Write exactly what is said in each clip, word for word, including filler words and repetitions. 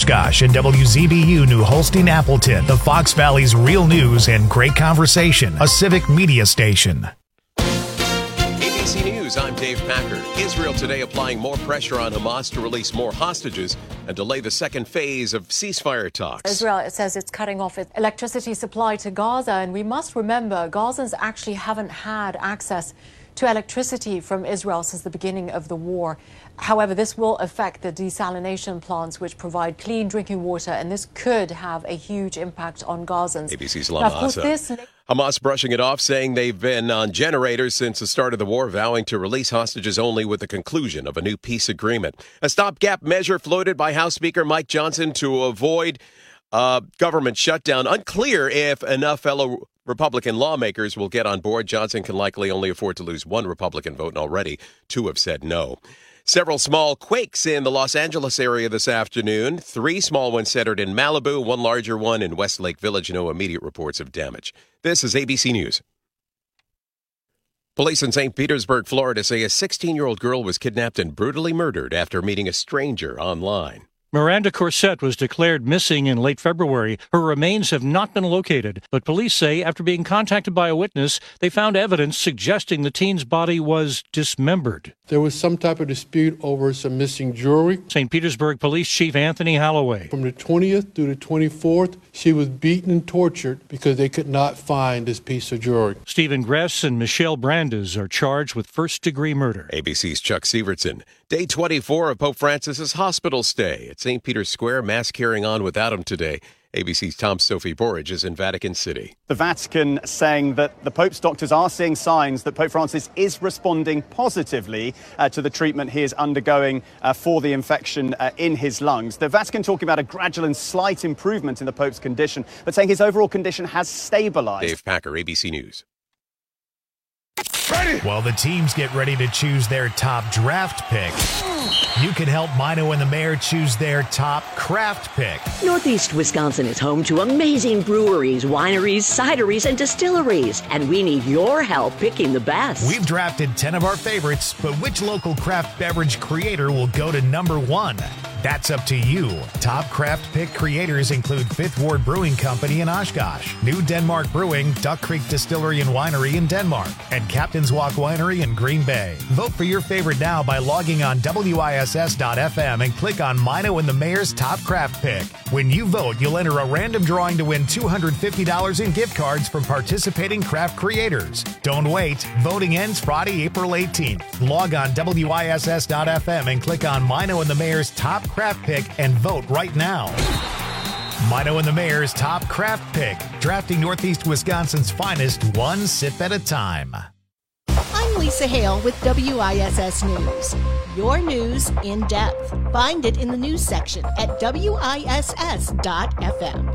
Oshkosh and W Z B U New Holstein Appleton, the Fox Valley's real news and great conversation, a civic media station. A B C News, I'm Dave Packer. Israel today applying more pressure on Hamas to release more hostages and delay the second phase of ceasefire talks. Israel, it says it's cutting off its electricity supply to Gaza, and we must remember Gazans actually haven't had access to electricity from Israel since the beginning of the war. However, this will affect the desalination plants which provide clean drinking water, and this could have a huge impact on Gazans. A B C's Lama Asa. This... Hamas brushing it off, saying they've been on generators since the start of the war, vowing to release hostages only with the conclusion of a new peace agreement. A stopgap measure floated by House Speaker Mike Johnson to avoid uh, government shutdown. Unclear if enough fellow Republican lawmakers will get on board. Johnson can likely only afford to lose one Republican vote, and already two have said no. Several small quakes in the Los Angeles area this afternoon. Three small ones centered in Malibu, one larger one in Westlake Village. No immediate reports of damage. This is A B C News. Police in Saint Petersburg, Florida say a sixteen-year-old girl was kidnapped and brutally murdered after meeting a stranger online. Miranda Corsett was declared missing in late February. Her remains have not been located, but police say after being contacted by a witness, they found evidence suggesting the teen's body was dismembered. There was some type of dispute over some missing jewelry. Saint Petersburg Police Chief Anthony Holloway. From the twentieth through the twenty-fourth, she was beaten and tortured because they could not find this piece of jewelry. Stephen Gress and Michelle Brandes are charged with first-degree murder. A B C's Chuck Sievertson. Day twenty-four of Pope Francis's hospital stay at Saint Peter's Square. Mass carrying on without him today. A B C's Tom Sophie Borage is in Vatican City. The Vatican saying that the Pope's doctors are seeing signs that Pope Francis is responding positively uh, to the treatment he is undergoing uh, for the infection uh, in his lungs. The Vatican talking about a gradual and slight improvement in the Pope's condition, but saying his overall condition has stabilized. Dave Packer, A B C News. Ready. While the teams get ready to choose their top draft pick, you can help Mino and the Mayor choose their top craft pick. Northeast Wisconsin is home to amazing breweries, wineries, cideries, and distilleries, and we need your help picking the best. We've drafted ten of our favorites, but which local craft beverage creator will go to number one? That's up to you. Top craft pick creators include Fifth Ward Brewing Company in Oshkosh, New Denmark Brewing, Duck Creek Distillery and Winery in Denmark, and Captain's Walk Winery in Green Bay. Vote for your favorite now by logging on W I S S dot F M and click on Mino and the Mayor's Top Craft Pick. When you vote, you'll enter a random drawing to win two hundred fifty dollars in gift cards from participating craft creators. Don't wait. Voting ends Friday, April eighteenth. Log on W I S S dot F M and click on Mino and the Mayor's Top Craft Pick and vote right now. Mino and the Mayor's Top Craft Pick, drafting Northeast Wisconsin's finest one sip at a time. I'm Lisa Hale with W I S S News. Your news in depth. Find it in the news section at W I S S dot F M.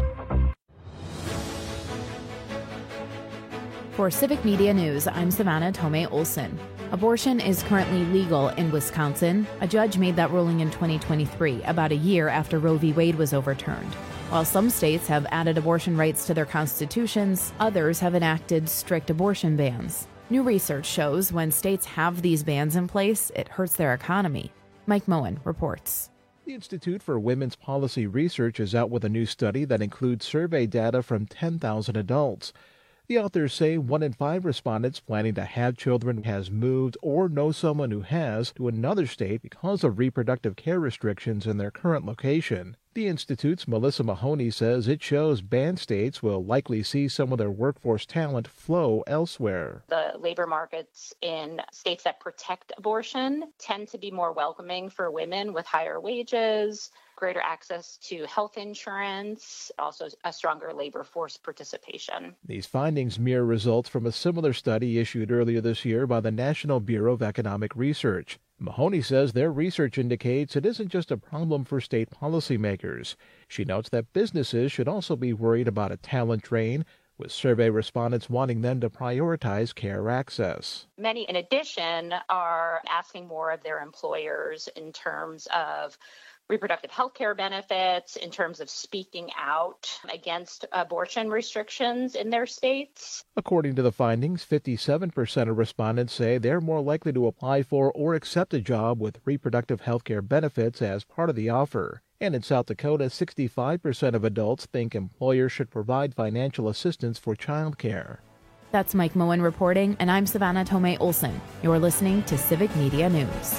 For Civic Media News, I'm Savannah Tomei Olson. Abortion is currently legal in Wisconsin. A judge made that ruling in twenty twenty-three, about a year after Roe v. Wade was overturned. While some states have added abortion rights to their constitutions, others have enacted strict abortion bans. New research shows when states have these bans in place, it hurts their economy. Mike Moen reports. The Institute for Women's Policy Research is out with a new study that includes survey data from ten thousand adults. The authors say one in five respondents planning to have children has moved or know someone who has to another state because of reproductive care restrictions in their current location. The Institute's Melissa Mahoney says it shows banned states will likely see some of their workforce talent flow elsewhere. The labor markets in states that protect abortion tend to be more welcoming for women with higher wages, greater access to health insurance, also a stronger labor force participation. These findings mirror results from a similar study issued earlier this year by the National Bureau of Economic Research. Mahoney says their research indicates it isn't just a problem for state policymakers. She notes that businesses should also be worried about a talent drain, with survey respondents wanting them to prioritize care access. Many, in addition, are asking more of their employers in terms of reproductive health care benefits, in terms of speaking out against abortion restrictions in their states. According to the findings, fifty-seven percent of respondents say they're more likely to apply for or accept a job with reproductive health care benefits as part of the offer. And in South Dakota, sixty-five percent of adults think employers should provide financial assistance for childcare. That's Mike Moen reporting, and I'm Savannah Tomei Olson. You're listening to Civic Media News.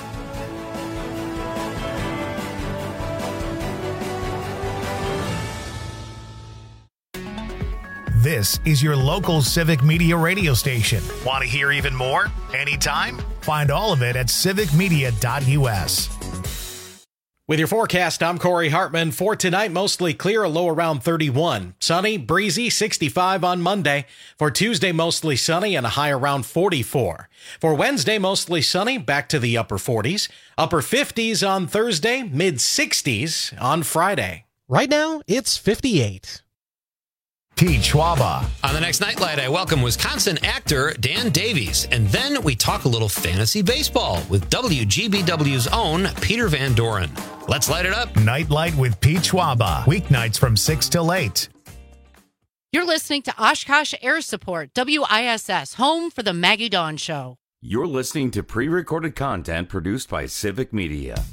This is your local Civic Media radio station. Want to hear even more? Anytime? Find all of it at civic media dot u s. With your forecast, I'm Corey Hartman. For tonight, mostly clear, a low around thirty-one. Sunny, breezy, sixty-five on Monday. For Tuesday, mostly sunny and a high around forty-four. For Wednesday, mostly sunny, back to the upper forties. Upper fifties on Thursday, mid sixties on Friday. Right now, it's fifty-eight. Pete Schwaba. On the next Nightlight, I welcome Wisconsin actor Dan Davies. And then we talk a little fantasy baseball with W G B W's own Peter Van Doren. Let's light it up. Nightlight with Pete Schwaba. Weeknights from six till eight. You're listening to Oshkosh Air Support, W I S S, home for the Maggie Dawn Show. You're listening to pre-recorded content produced by Civic Media.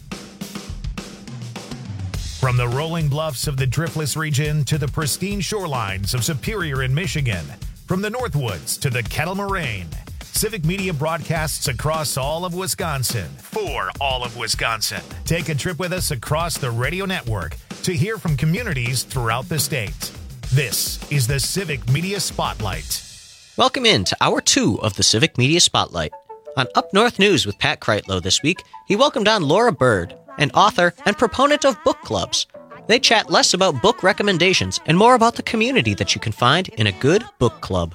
From the rolling bluffs of the Driftless region to the pristine shorelines of Superior in Michigan, from the Northwoods to the Kettle Moraine, Civic Media broadcasts across all of Wisconsin for all of Wisconsin. Take a trip with us across the radio network to hear from communities throughout the state. This is the Civic Media Spotlight. Welcome in to Hour two of the Civic Media Spotlight. On Up North News with Pat Kreitlow this week, he welcomed on Laura Bird, an author and proponent of book clubs. They chat less about book recommendations and more about the community that you can find in a good book club.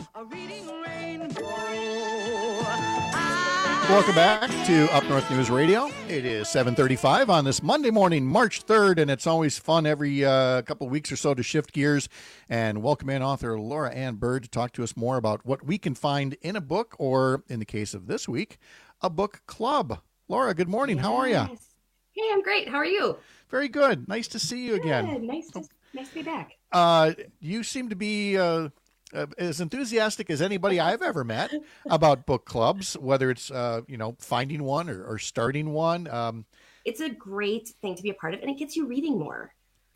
Welcome back to Up North News Radio. It is seven thirty-five on this Monday morning, March third, and it's always fun every uh, couple of weeks or so to shift gears and welcome in author Laura Ann Bird to talk to us more about what we can find in a book, or in the case of this week, a book club. Laura, good morning. Yes. How are you? Hey, I'm great. How are you? Very good. Nice to see you good. again. Nice to, nice to be back. Uh, you seem to be uh, uh, as enthusiastic as anybody I've ever met about book clubs, whether it's, uh, you know, finding one or, or starting one. Um, it's a great thing to be a part of, and it gets you reading more.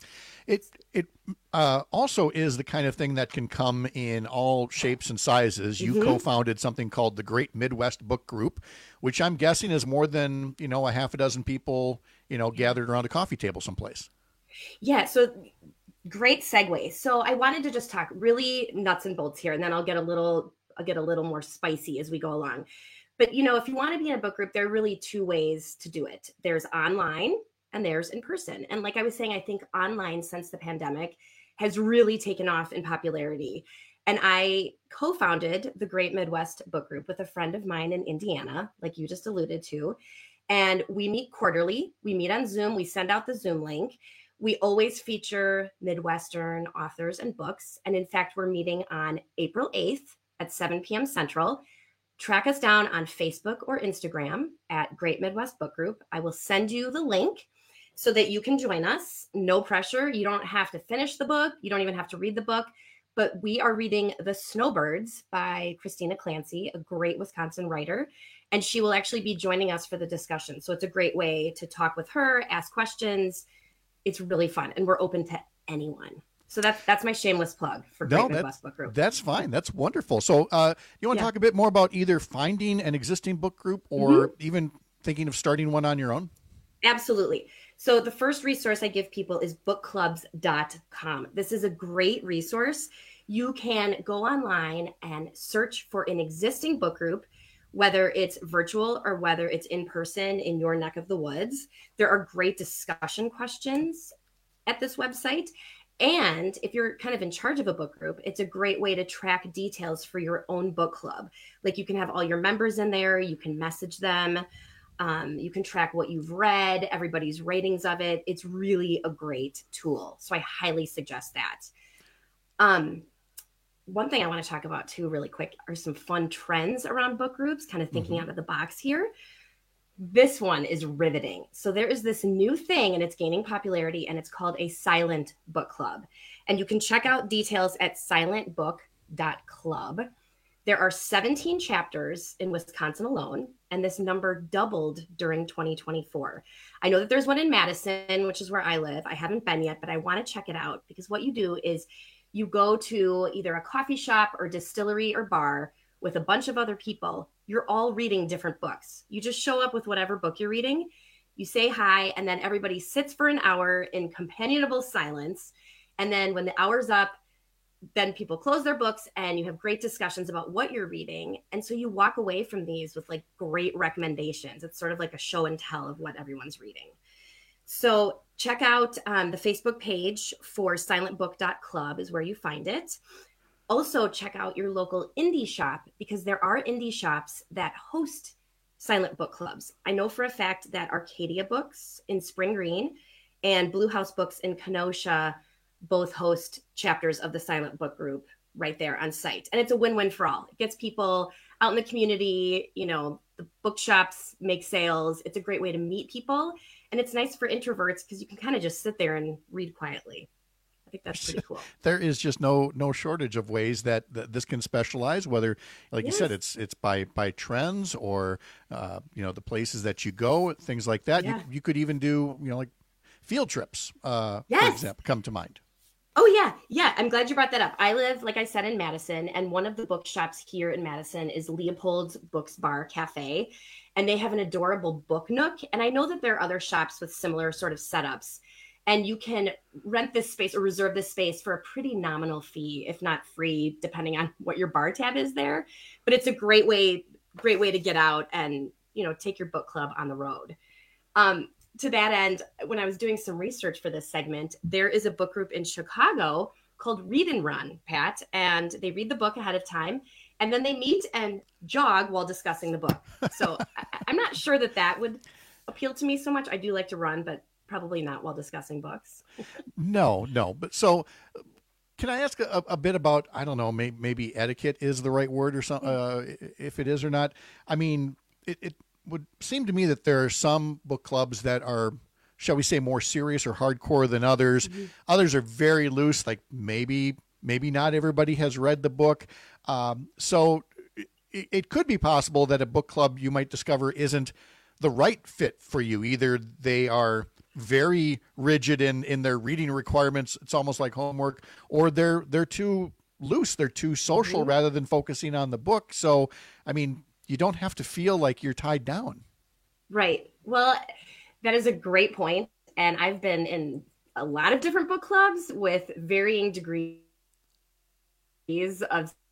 It it uh, also is the kind of thing that can come in all shapes and sizes. You mm-hmm. co-founded something called the Great Midwest Book Group, which I'm guessing is more than, you know, a half a dozen people, you know, gathered around a coffee table someplace. Yeah, so great segue. So I wanted to just talk really nuts and bolts here, and then I'll get a little I'll get a little more spicy as we go along. But, you know, if you want to be in a book group, there are really two ways to do it. There's online and there's in person. And like I was saying, I think online since the pandemic has really taken off in popularity. And I co-founded the Great Midwest Book Group with a friend of mine in Indiana, like you just alluded to. And we meet quarterly. We meet on Zoom. We send out the Zoom link. We always feature Midwestern authors and books. And in fact, we're meeting on April eighth at seven p.m. Central. Track us down on Facebook or Instagram at Great Midwest Book Group. I will send you the link so that you can join us. No pressure. You don't have to finish the book. You don't even have to read the book. But we are reading The Snowbirds by Christina Clancy, a great Wisconsin writer. And she will actually be joining us for the discussion. So it's a great way to talk with her, ask questions. It's really fun. And we're open to anyone. So that's that's my shameless plug for Great no, Midwest Book Group. That's fine. That's wonderful. So uh, you want to yeah. talk a bit more about either finding an existing book group or mm-hmm. even thinking of starting one on your own? Absolutely. So the first resource I give people is book clubs dot com. This is a great resource. You can go online and search for an existing book group, whether it's virtual or whether it's in person in your neck of the woods. There are great discussion questions at this website. And if you're kind of in charge of a book group, it's a great way to track details for your own book club. Like you can have all your members in there, you can message them. Um, you can track what you've read, everybody's ratings of it. It's really a great tool. So I highly suggest that. Um, one thing I want to talk about too, really quick, are some fun trends around book groups, kind of thinking mm-hmm. out of the box here. This one is riveting. So there is this new thing and it's gaining popularity and it's called a silent book club. And you can check out details at silent book dot club. There are seventeen chapters in Wisconsin alone, and this number doubled during twenty twenty-four. I know that there's one in Madison, which is where I live. I haven't been yet, but I want to check it out, because what you do is you go to either a coffee shop or distillery or bar with a bunch of other people. You're all reading different books. You just show up with whatever book you're reading. You say hi, and then everybody sits for an hour in companionable silence. And then when the hour's up, then people close their books and you have great discussions about what you're reading. And so you walk away from these with like great recommendations. It's sort of like a show and tell of what everyone's reading. So check out um, the Facebook page for silent book dot club is where you find it. Also check out your local indie shop, because there are indie shops that host silent book clubs. I know for a fact that Arcadia Books in Spring Green and Blue House Books in Kenosha both host chapters of the silent book group right there on site. And it's a win-win for all. It gets people out in the community, you know, the bookshops make sales. It's a great way to meet people. And it's nice for introverts because you can kind of just sit there and read quietly. I think that's pretty cool. There is just no no shortage of ways that, that this can specialize, whether, like yes. you said, it's it's by by trends or, uh, you know, the places that you go, things like that. Yeah. You, you could even do, you know, like field trips, uh, yes. for example, come to mind. Oh, yeah. Yeah. I'm glad you brought that up. I live, like I said, in Madison, and one of the bookshops here in Madison is Leopold's Books Bar Cafe, and they have an adorable book nook. And I know that there are other shops with similar sort of setups, and you can rent this space or reserve this space for a pretty nominal fee, if not free, depending on what your bar tab is there. But it's a great way, great way to get out and, you know, take your book club on the road. Um, To that end, when I was doing some research for this segment, there is a book group in Chicago called Read and Run, Pat, and they read the book ahead of time, and then they meet and jog while discussing the book. So I, I'm not sure that that would appeal to me so much. I do like to run, but probably not while discussing books. no, no. But so can I ask a, a bit about, I don't know, maybe, maybe etiquette is the right word or something, uh, if it is or not. I mean, it, it would seem to me that there are some book clubs that are, shall we say, more serious or hardcore than others. Mm-hmm. Others are very loose, like maybe maybe not everybody has read the book. Um, so it, it could be possible that a book club you might discover isn't the right fit for you. Either they are very rigid in, in their reading requirements, it's almost like homework, or they're they're too loose, they're too social mm-hmm. rather than focusing on the book. So, I mean, you don't have to feel like you're tied down. Right. Well, that is a great point. And I've been in a lot of different book clubs with varying degrees of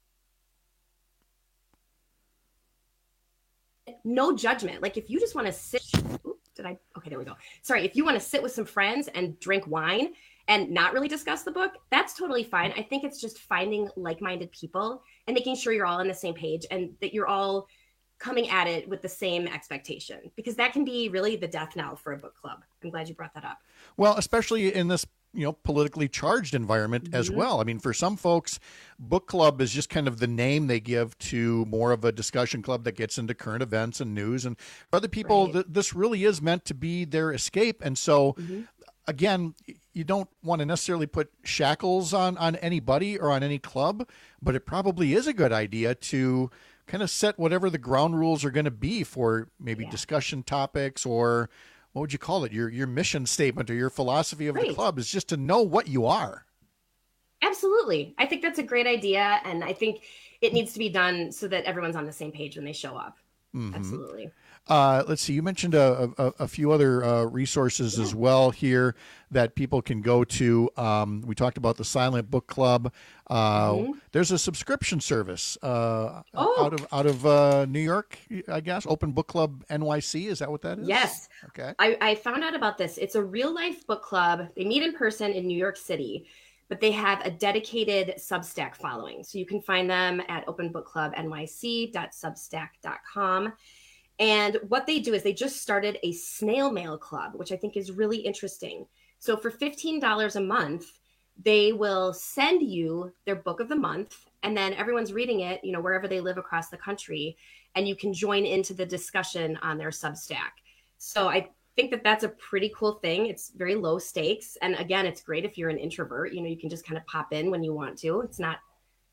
no judgment. Like if you just want to sit, oops, did I? Okay, there we go. Sorry. If you want to sit with some friends and drink wine and not really discuss the book, that's totally fine. I think it's just finding like-minded people and making sure you're all on the same page and that you're all coming at it with the same expectation, because that can be really the death knell for a book club. I'm glad you brought that up. Well, especially in this, you know, politically charged environment mm-hmm. as well. I mean, for some folks, book club is just kind of the name they give to more of a discussion club that gets into current events and news. And for other people, right. th- this really is meant to be their escape. And so, mm-hmm. again, you don't want to necessarily put shackles on, on anybody or on any club, but it probably is a good idea to kind of set whatever the ground rules are going to be for maybe yeah. discussion topics, or what would you call it? Your, your mission statement or your philosophy of right. the club is just to know what you are. Absolutely. I think that's a great idea. And I think it needs to be done so that everyone's on the same page when they show up. Mm-hmm. Absolutely. Uh, let's see, you mentioned a, a, a few other uh, resources yeah. as well here that people can go to. Um, we talked about the Silent Book Club. Uh, mm-hmm. There's a subscription service uh, oh. out of out of uh, New York, I guess. Open Book Club N Y C. Is that what that is? Yes. Okay. I, I found out about this. It's a real life book club. They meet in person in New York City, but they have a dedicated Substack following. So you can find them at open book club n y c dot substack dot com. And what they do is they just started a snail mail club, which I think is really interesting. So for fifteen dollars a month, they will send you their book of the month, and then everyone's reading it, you know, wherever they live across the country, and you can join into the discussion on their Substack. So I think that that's a pretty cool thing. It's very low stakes. And again, it's great if you're an introvert, you know, you can just kind of pop in when you want to. It's not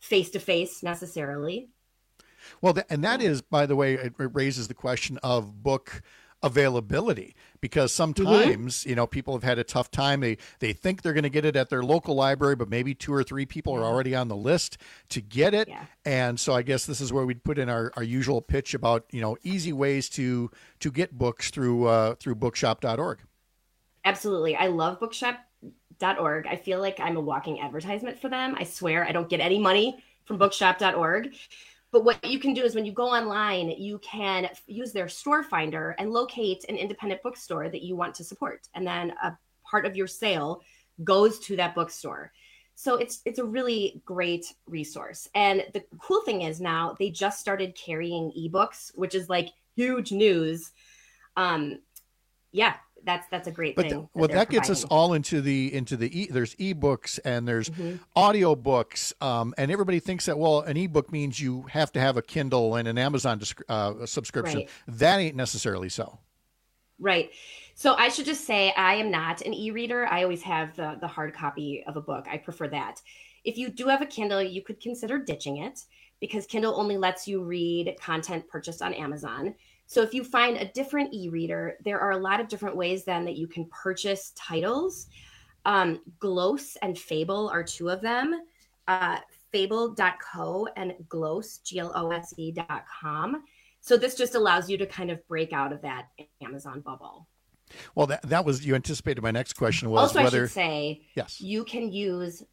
face-to-face necessarily. Well, th- and that is, by the way, it raises the question of book availability, because sometimes, mm-hmm. you know, people have had a tough time. They they think they're going to get it at their local library, but maybe two or three people are already on the list to get it. Yeah. And so I guess this is where we'd put in our, our usual pitch about, you know, easy ways to to get books through uh, through bookshop dot org. Absolutely. I love bookshop dot org. I feel like I'm a walking advertisement for them. I swear I don't get any money from bookshop dot org. But what you can do is when you go online, you can use their store finder and locate an independent bookstore that you want to support. And then a part of your sale goes to that bookstore. So it's it's a really great resource. And the cool thing is now they just started carrying ebooks, which is like huge news. Um, yeah, that's that's a great but thing. The, that well, that gets providing. us all into the into the e, there's ebooks and there's mm-hmm. audio books, um, and everybody thinks that, well, an ebook means you have to have a Kindle and an Amazon uh, subscription. Right. That ain't necessarily so. Right. So I should just say I am not an e-reader. I always have the the hard copy of a book. I prefer that. If you do have a Kindle, you could consider ditching it, because Kindle only lets you read content purchased on Amazon. So if you find a different e-reader, there are a lot of different ways then that you can purchase titles. Um, Glose and Fable are two of them. Uh, Fable dot co and Glose, G L O S E dot com. So this just allows you to kind of break out of that Amazon bubble. Well, that that was, you anticipated my next question was also, whether... I should say, yes, you can use,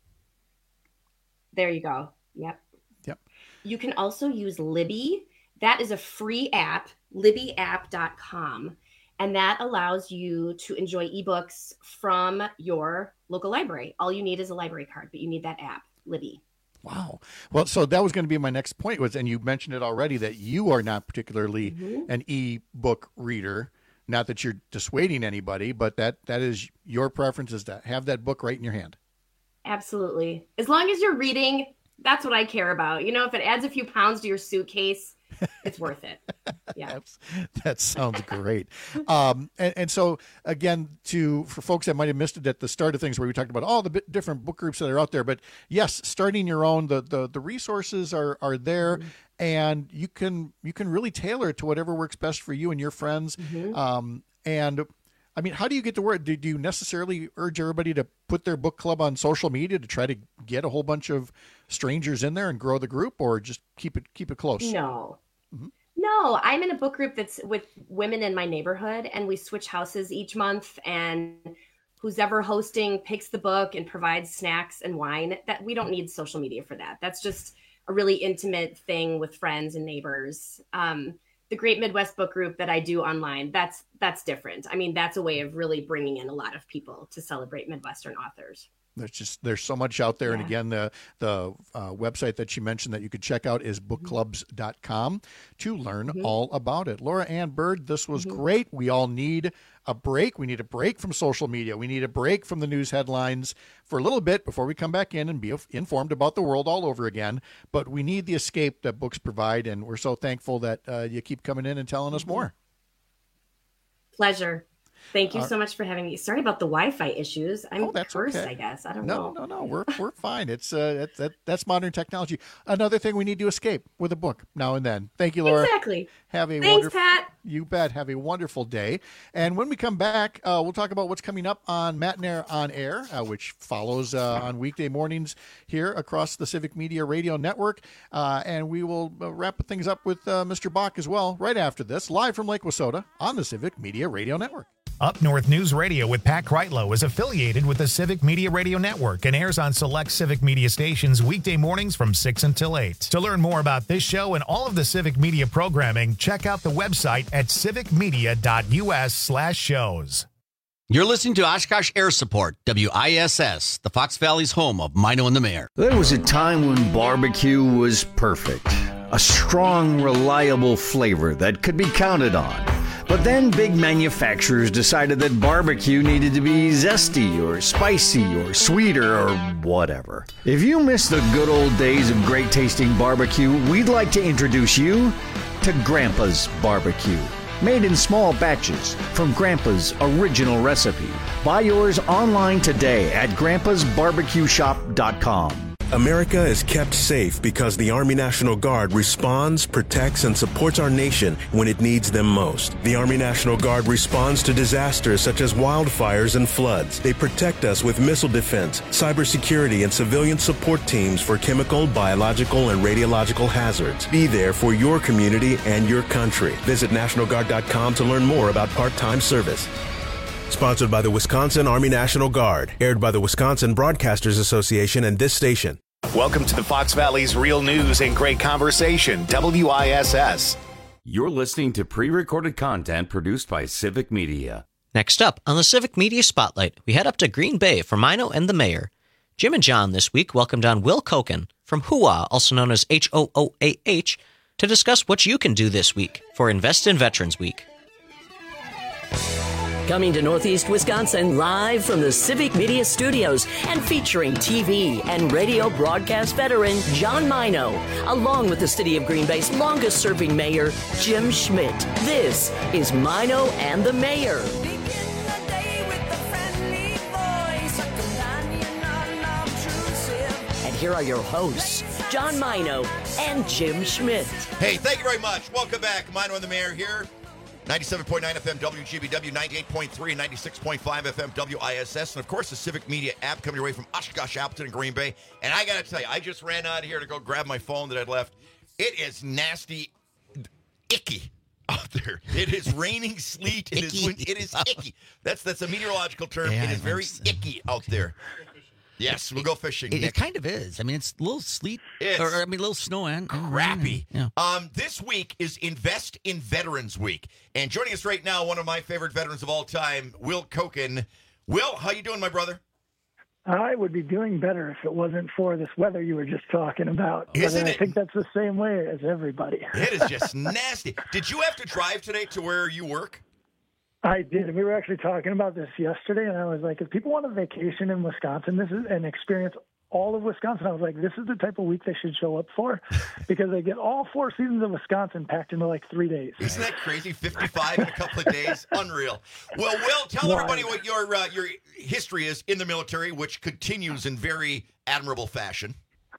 there you go. Yep. Yep. You can also use Libby. That is a free app, libby app dot com. And that allows you to enjoy ebooks from your local library. All you need is a library card, but you need that app, Libby. Wow. Well, so that was going to be my next point was, and you mentioned it already, that you are not particularly mm-hmm. an e-book reader. Not that you're dissuading anybody, but that that is your preference, is to have that book right in your hand. Absolutely. As long as you're reading, that's what I care about. You know, if it adds a few pounds to your suitcase, it's worth it. Yeah. That sounds great. Um, and, and so again, to, for folks that might've missed it at the start of things where we talked about all the bit different book groups that are out there, but yes, starting your own, the, the, the resources are, are there, mm-hmm. and you can, you can really tailor it to whatever works best for you and your friends. Mm-hmm. Um, and I mean, how do you get to word? Do, do you necessarily urge everybody to put their book club on social media to try to get a whole bunch of strangers in there and grow the group, or just keep it, keep it close? No. Mm-hmm. No, I'm in a book group that's with women in my neighborhood, and we switch houses each month, and who's ever hosting picks the book and provides snacks and wine. That we don't need social media for that. That's just a really intimate thing with friends and neighbors. Um, the Great Midwest Book Group that I do online, that's that's different. I mean, that's a way of really bringing in a lot of people to celebrate Midwestern authors. There's just, there's so much out there. Yeah. And again, the, the uh, website that you mentioned that you could check out is book clubs dot com to learn mm-hmm. all about it. Laura Ann Bird, this was mm-hmm. great. We all need a break. We need a break from social media. We need a break from the news headlines for a little bit before we come back in and be informed about the world all over again. But we need the escape that books provide. And we're so thankful that uh, you keep coming in and telling us more. Pleasure. Thank you uh, so much for having me. Sorry about the Wi-Fi issues. I'm oh, that's cursed, okay. I guess. I don't no, know. No, no, no. We're we're fine. It's uh, that, that that's modern technology. Another thing we need to escape with a book now and then. Thank you, Laura. Exactly. Have a Thanks, wonderful, Pat. You bet. Have a wonderful day. And when we come back, uh, we'll talk about what's coming up on Matinee on Air, uh, which follows uh, on weekday mornings here across the Civic Media Radio Network. Uh, and we will uh, wrap things up with uh, Mister Bach as well right after this, live from Lake Wissota on the Civic Media Radio Network. Up North News Radio with Pat Kreitlow is affiliated with the Civic Media Radio Network and airs on select Civic Media stations weekday mornings from six until eight. To learn more about this show and all of the Civic Media programming, check out the website at civicmedia.us slash shows. You're listening to Oshkosh Air Support, W I S S, the Fox Valley's home of Mino and the Mayor. There was a time when barbecue was perfect. A strong, reliable flavor that could be counted on. But then big manufacturers decided that barbecue needed to be zesty or spicy or sweeter or whatever. If you miss the good old days of great tasting barbecue, we'd like to introduce you to Grandpa's Barbecue. Made in small batches from Grandpa's original recipe. Buy yours online today at grandpas barbecue shop dot com. America is kept safe because the Army National Guard responds, protects, and supports our nation when it needs them most. The Army National Guard responds to disasters such as wildfires and floods. They protect us with missile defense, cybersecurity, and civilian support teams for chemical, biological, and radiological hazards. Be there for your community and your country. Visit National Guard dot com to learn more about part-time service. Sponsored by the Wisconsin Army National Guard. Aired by the Wisconsin Broadcasters Association and this station. Welcome to the Fox Valley's Real News and Great Conversation, W I S S. You're listening to pre-recorded content produced by Civic Media. Next up on the Civic Media Spotlight, we head up to Green Bay for Mino and the Mayor. Jim and John this week welcomed on Will Koken from H O A, also known as H O O A H, to discuss what you can do this week for Invest in Veterans Week. Coming to Northeast Wisconsin live from the Civic Media Studios and featuring T V and radio broadcast veteran John Mino, along with the City of Green Bay's longest-serving mayor, Jim Schmidt. This is Mino and the Mayor. And here are your hosts, John Mino and Jim Schmidt. Hey, thank you very much. Welcome back. Mino and the Mayor here. ninety-seven point nine F M W G B W, ninety-eight point three and ninety-six point five F M W I S S, and of course the Civic Media app coming your way from Oshkosh, Appleton, and Green Bay. And I got to tell you, I just ran out of here to go grab my phone that I'd left. It is nasty, icky out there. It is raining sleet. It is wind, it is icky. That's that's a meteorological term. Yeah, it is very icky out there. Yes, we'll go fishing. It, it kind of is. I mean, it's a little sleet, It's or I mean, a little snow and crappy. Yeah. Um, this week is Invest in Veterans Week, and joining us right now, one of my favorite veterans of all time, Will Koken. Will, how you doing, my brother? I would be doing better if it wasn't for this weather you were just talking about. Isn't but I it? think that's the same way as everybody. It is just nasty. Did you have to drive today to where you work? I did. We were actually talking about this yesterday, and I was like, if people want a vacation in Wisconsin, this is an experience all of Wisconsin. I was like, this is the type of week they should show up for, because they get all four seasons of Wisconsin packed into like three days. Isn't that crazy? fifty-five in a couple of days. Unreal. Well, Will, tell Wow. everybody what your uh, your history is in the military, which continues in very admirable fashion.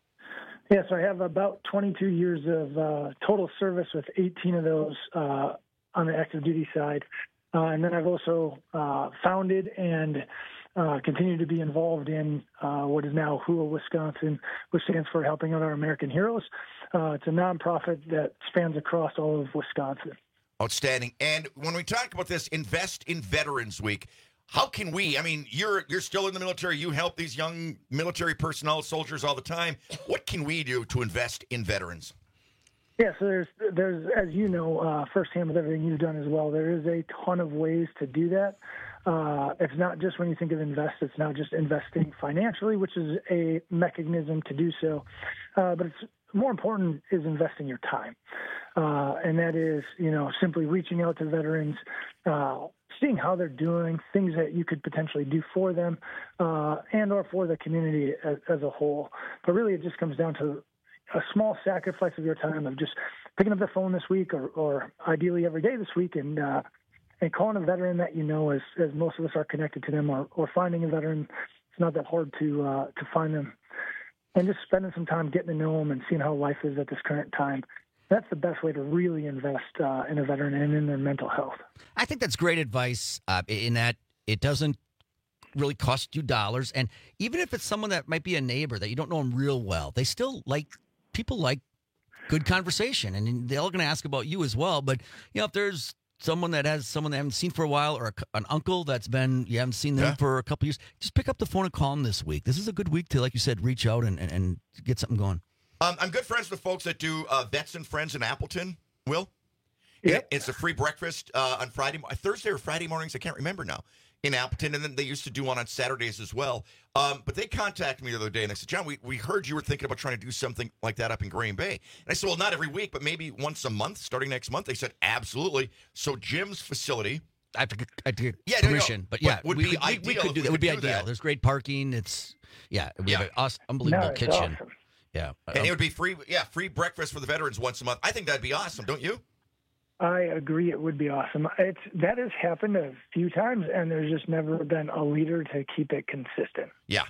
Yeah, so I have about twenty-two years of uh, total service, with eighteen of those uh, on the active duty side. Uh, and then I've also uh, founded and uh, continue to be involved in uh, what is now H O A Wisconsin, which stands for Helping Out Our American Heroes. Uh, it's a nonprofit that spans across all of Wisconsin. Outstanding. And when we talk about this Invest in Veterans Week, how can we, I mean, you're you're still in the military. You help these young military personnel, soldiers all the time. What can we do to invest in veterans? Yeah, so there's, there's, as you know, uh, firsthand with everything you've done as well, there is a ton of ways to do that. Uh, it's not just when you think of invest, it's not just investing financially, which is a mechanism to do so, uh, but it's more important is investing your time. Uh, and that is, you know, simply reaching out to veterans, uh, seeing how they're doing, things that you could potentially do for them, uh, and or for the community as, as a whole. But really it just comes down to a small sacrifice of your time of just picking up the phone this week, or, or ideally every day this week, and uh, and calling a veteran that you know, as, as most of us are connected to them, or, or finding a veteran. It's not that hard to uh, to find them, and just spending some time getting to know them and seeing how life is at this current time. That's the best way to really invest uh, in a veteran and in their mental health. I think that's great advice uh, in that it doesn't really cost you dollars, and even if it's someone that might be a neighbor that you don't know them real well, they still like. People like good conversation, and they're all going to ask about you as well. But, you know, if there's someone that has someone they haven't seen for a while, or a, an uncle that's been, you haven't seen them yeah. for a couple of years, just pick up the phone and call them this week. This is a good week to, like you said, reach out and, and, and get something going. Um, I'm good friends with folks that do uh, Vets and Friends in Appleton, Will. Yep. It, it's a free breakfast uh, on Friday, Thursday or Friday mornings. I can't remember now. In Appleton, and then they used to do one on Saturdays as well. Um, but they contacted me the other day, and they said, John, we, we heard you were thinking about trying to do something like that up in Green Bay. And I said, well, not every week, but maybe once a month, starting next month. They said, absolutely. So Jim's facility. I have to get, I have to get yeah, permission, no, no. but yeah, would we, be we, ideal we could do if that. It would be do ideal. that. There's great parking. It's, yeah, we yeah. have an awesome, unbelievable No, it's kitchen. awesome. Yeah. And um, it would be free, yeah, free breakfast for the veterans once a month. I think that'd be awesome, don't you? I agree. It would be awesome. It's that has happened a few times, and there's just never been a leader to keep it consistent. Yeah.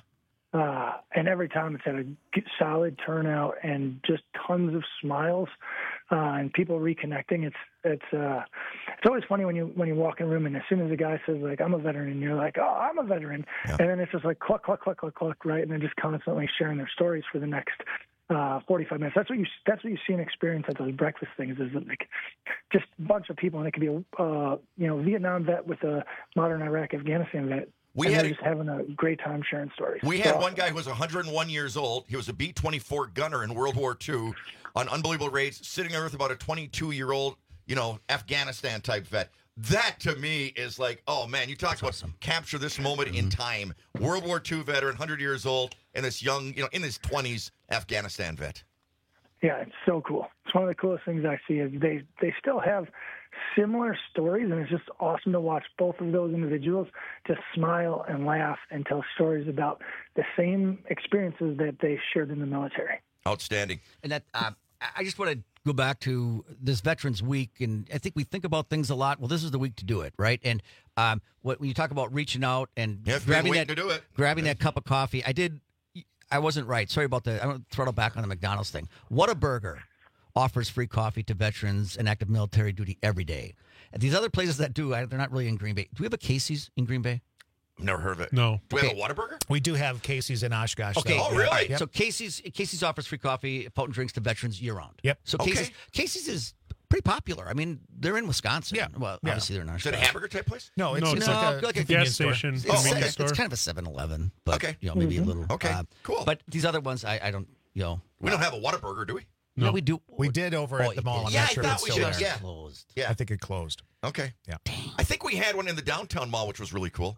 Uh, and every time it's had a solid turnout and just tons of smiles uh, and people reconnecting. It's it's uh, it's always funny when you when you walk in a room and as soon as a guy says like I'm a veteran and you're like oh I'm a veteran yeah. and then it's just like cluck cluck cluck cluck cluck right and they're just constantly sharing their stories for the next uh, forty-five minutes. That's what you that's what you see and experience at those breakfast things is like just a bunch of people and it could be a uh, you know Vietnam vet with a modern Iraq Afghanistan vet. We and had they're a, just having a great time sharing stories. We so, had one guy who was one hundred one years old. He was a B twenty-four gunner in World War Two on unbelievable raids, sitting there with about a twenty-two-year-old, you know, Afghanistan-type vet. That, to me, is like, oh, man, you talk That's about awesome. Capture this moment mm-hmm. in time. World War Two veteran, one hundred years old, and this young, you know, in his twenties Afghanistan vet. Yeah, it's so cool. It's one of the coolest things I see is they, they still have similar stories, and it's just awesome to watch both of those individuals just smile and laugh and tell stories about the same experiences that they shared in the military. Outstanding. And that uh, I just want to go back to this Veterans Week, and I think we think about things a lot. Well, this is the week to do it, right? And um, what, when you talk about reaching out and yeah, grabbing that, to do it. grabbing that cup of coffee, I did. I wasn't right. Sorry about the. I want to throttle back on the McDonald's thing. Whataburger offers free coffee to veterans and active military duty every day. And these other places that do, they're not really in Green Bay. Do we have a Casey's in Green Bay? Never heard of it. No. Do we okay. have a Whataburger? We do have Casey's in Oshkosh. Okay. Though. Oh, really? Yep. So Casey's Casey's offers free coffee, potent drinks to veterans year round. Yep. So okay. Casey's Casey's is pretty popular. I mean, they're in Wisconsin. Yeah. Well, yeah. obviously they're in Oshkosh. Is it a hamburger type place? No, it's, no, it's no, like a, like a gas station. Store. It's, Convenience it's, store. it's kind of a seven eleven, but okay. you know, maybe mm-hmm. a little. Okay, uh, cool. But these other ones, I, I don't, you know. We don't have a Whataburger, do we? No, no we do. We did over oh, at the mall. I'm yeah, not sure I if thought it's we still should. there. Yeah. Closed. Yeah. I think it closed. Okay. Yeah. Dang. I think we had one in the downtown mall, which was really cool.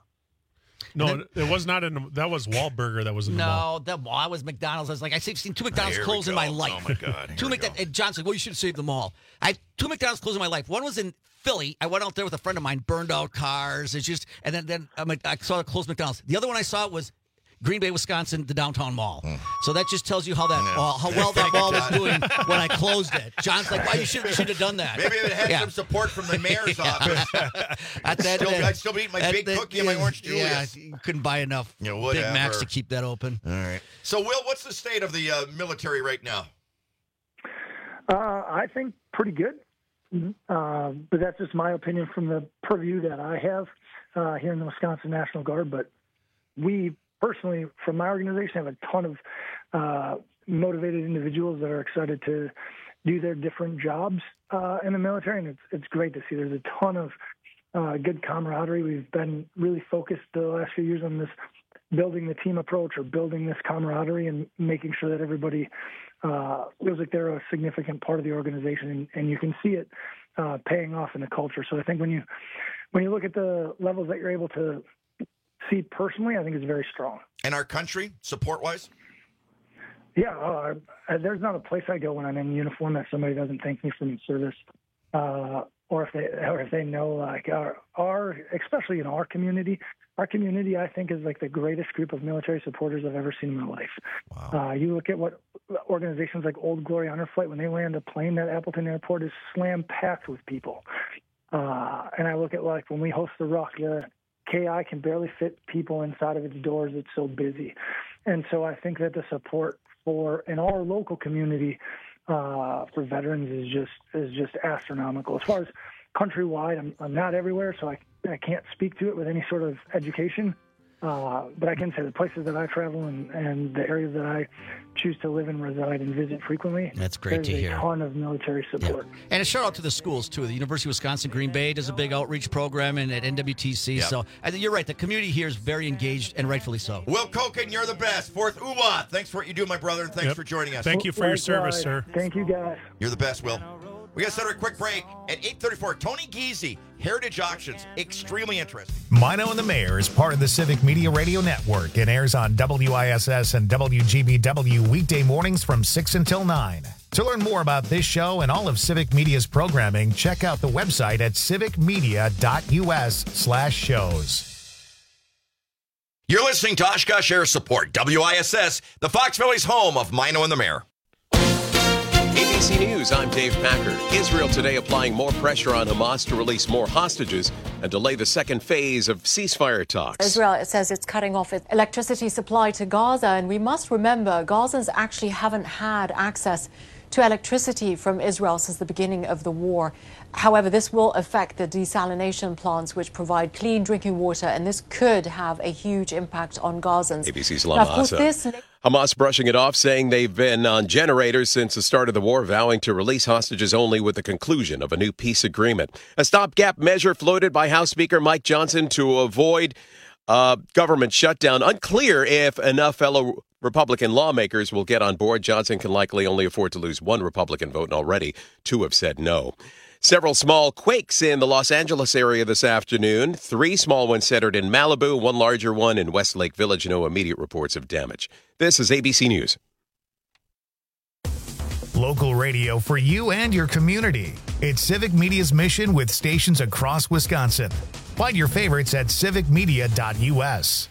No, then, it was not in. That was Wahlburger. That was in the no, mall. No, that mall was McDonald's. I was like, I've seen two McDonald's Here close we in my go. life. Oh my God! Here two we McDonald's. And John's like, well, you should save them all. I have two McDonald's close in my life. One was in Philly. I went out there with a friend of mine, burned out cars. It's just, and then then um, I saw a closed McDonald's. The other one I saw was Green Bay, Wisconsin, the downtown mall. Mm. So that just tells you how that Yeah. uh, how well that mall was doing when I closed it. John's like, "Why you should should have done that?" Maybe it had yeah. some support from the mayor's office. At that, still, that, I'd still be eating my big that, cookie and my orange Julius. Yeah, you couldn't buy enough Yeah, Big whatever. Macs to keep that open. All right. So, Will, what's the state of the uh, military right now? Uh, I think pretty good. Uh, but that's just my opinion from the purview that I have uh, here in the Wisconsin National Guard. But we personally, from my organization, have a ton of uh, motivated individuals that are excited to do their different jobs uh, in the military, and it's it's great to see. There's a ton of uh, good camaraderie. We've been really focused the last few years on this building the team approach or building this camaraderie and making sure that everybody uh, feels like they're a significant part of the organization, and, and you can see it uh, paying off in the culture. So I think when you when you look at the levels that you're able to see personally, I think it's very strong. And our country, support-wise? Yeah, uh, there's not a place I go when I'm in uniform that somebody doesn't thank me for my service, uh, or if they or if they know like our our especially in our community, our community I think is like the greatest group of military supporters I've ever seen in my life. Wow. Uh, you look at what organizations like Old Glory Honor Flight, when they land a plane at Appleton Airport is slam packed with people, uh, and I look at like when we host the Ruck, the K I can barely fit people inside of its doors. It's so busy. And so I think that the support for in our local community uh, for veterans is just is just astronomical. As far as countrywide, I'm, I'm not everywhere, so I, I can't speak to it with any sort of education. Uh, but I can say the places that I travel and, and the areas that I choose to live and reside and visit frequently, That's great there's to a hear. ton of military support. Yeah. And a shout out to the schools, too. The University of Wisconsin Green Bay does a big outreach program and at N W T C. Yep. So I think you're right. The community here is very engaged, and rightfully so. Will Koken, you're the best. Fourth U W A. Thanks for what you do, my brother, and thanks Yep. for joining us. Thank you for your service, sir. Thank you, guys. You're the best, Will. We got to start a quick break at eight thirty-four. Tony Giese, Heritage Auctions. Extremely interesting. Mino and the Mayor is part of the Civic Media Radio Network and airs on W I S S and W G B W weekday mornings from six until nine. To learn more about this show and all of Civic Media's programming, check out the website at civicmedia.us slash shows. You're listening to Oshkosh Air Support, W I S S, the Fox Valley's home of Mino and the Mayor. A B C News, I'm Dave Packer. Israel today applying more pressure on Hamas to release more hostages and delay the second phase of ceasefire talks. Israel it says it's cutting off its electricity supply to Gaza, and we must remember Gazans actually haven't had access to electricity from Israel since the beginning of the war. However, this will affect the desalination plants which provide clean drinking water, and this could have a huge impact on Gazans. A B C's Now, of course, Lamasa. this Hamas brushing it off, saying they've been on generators since the start of the war, vowing to release hostages only with the conclusion of a new peace agreement. A stopgap measure floated by House Speaker Mike Johnson to avoid uh, government shutdown. Unclear if enough fellow Republican lawmakers will get on board. Johnson can likely only afford to lose one Republican vote, and already two have said no. Several small quakes in the Los Angeles area this afternoon. Three small ones centered in Malibu, one larger one in Westlake Village. No immediate reports of damage. This is A B C News. Local radio for you and your community. It's Civic Media's mission with stations across Wisconsin. Find your favorites at civic media dot u s.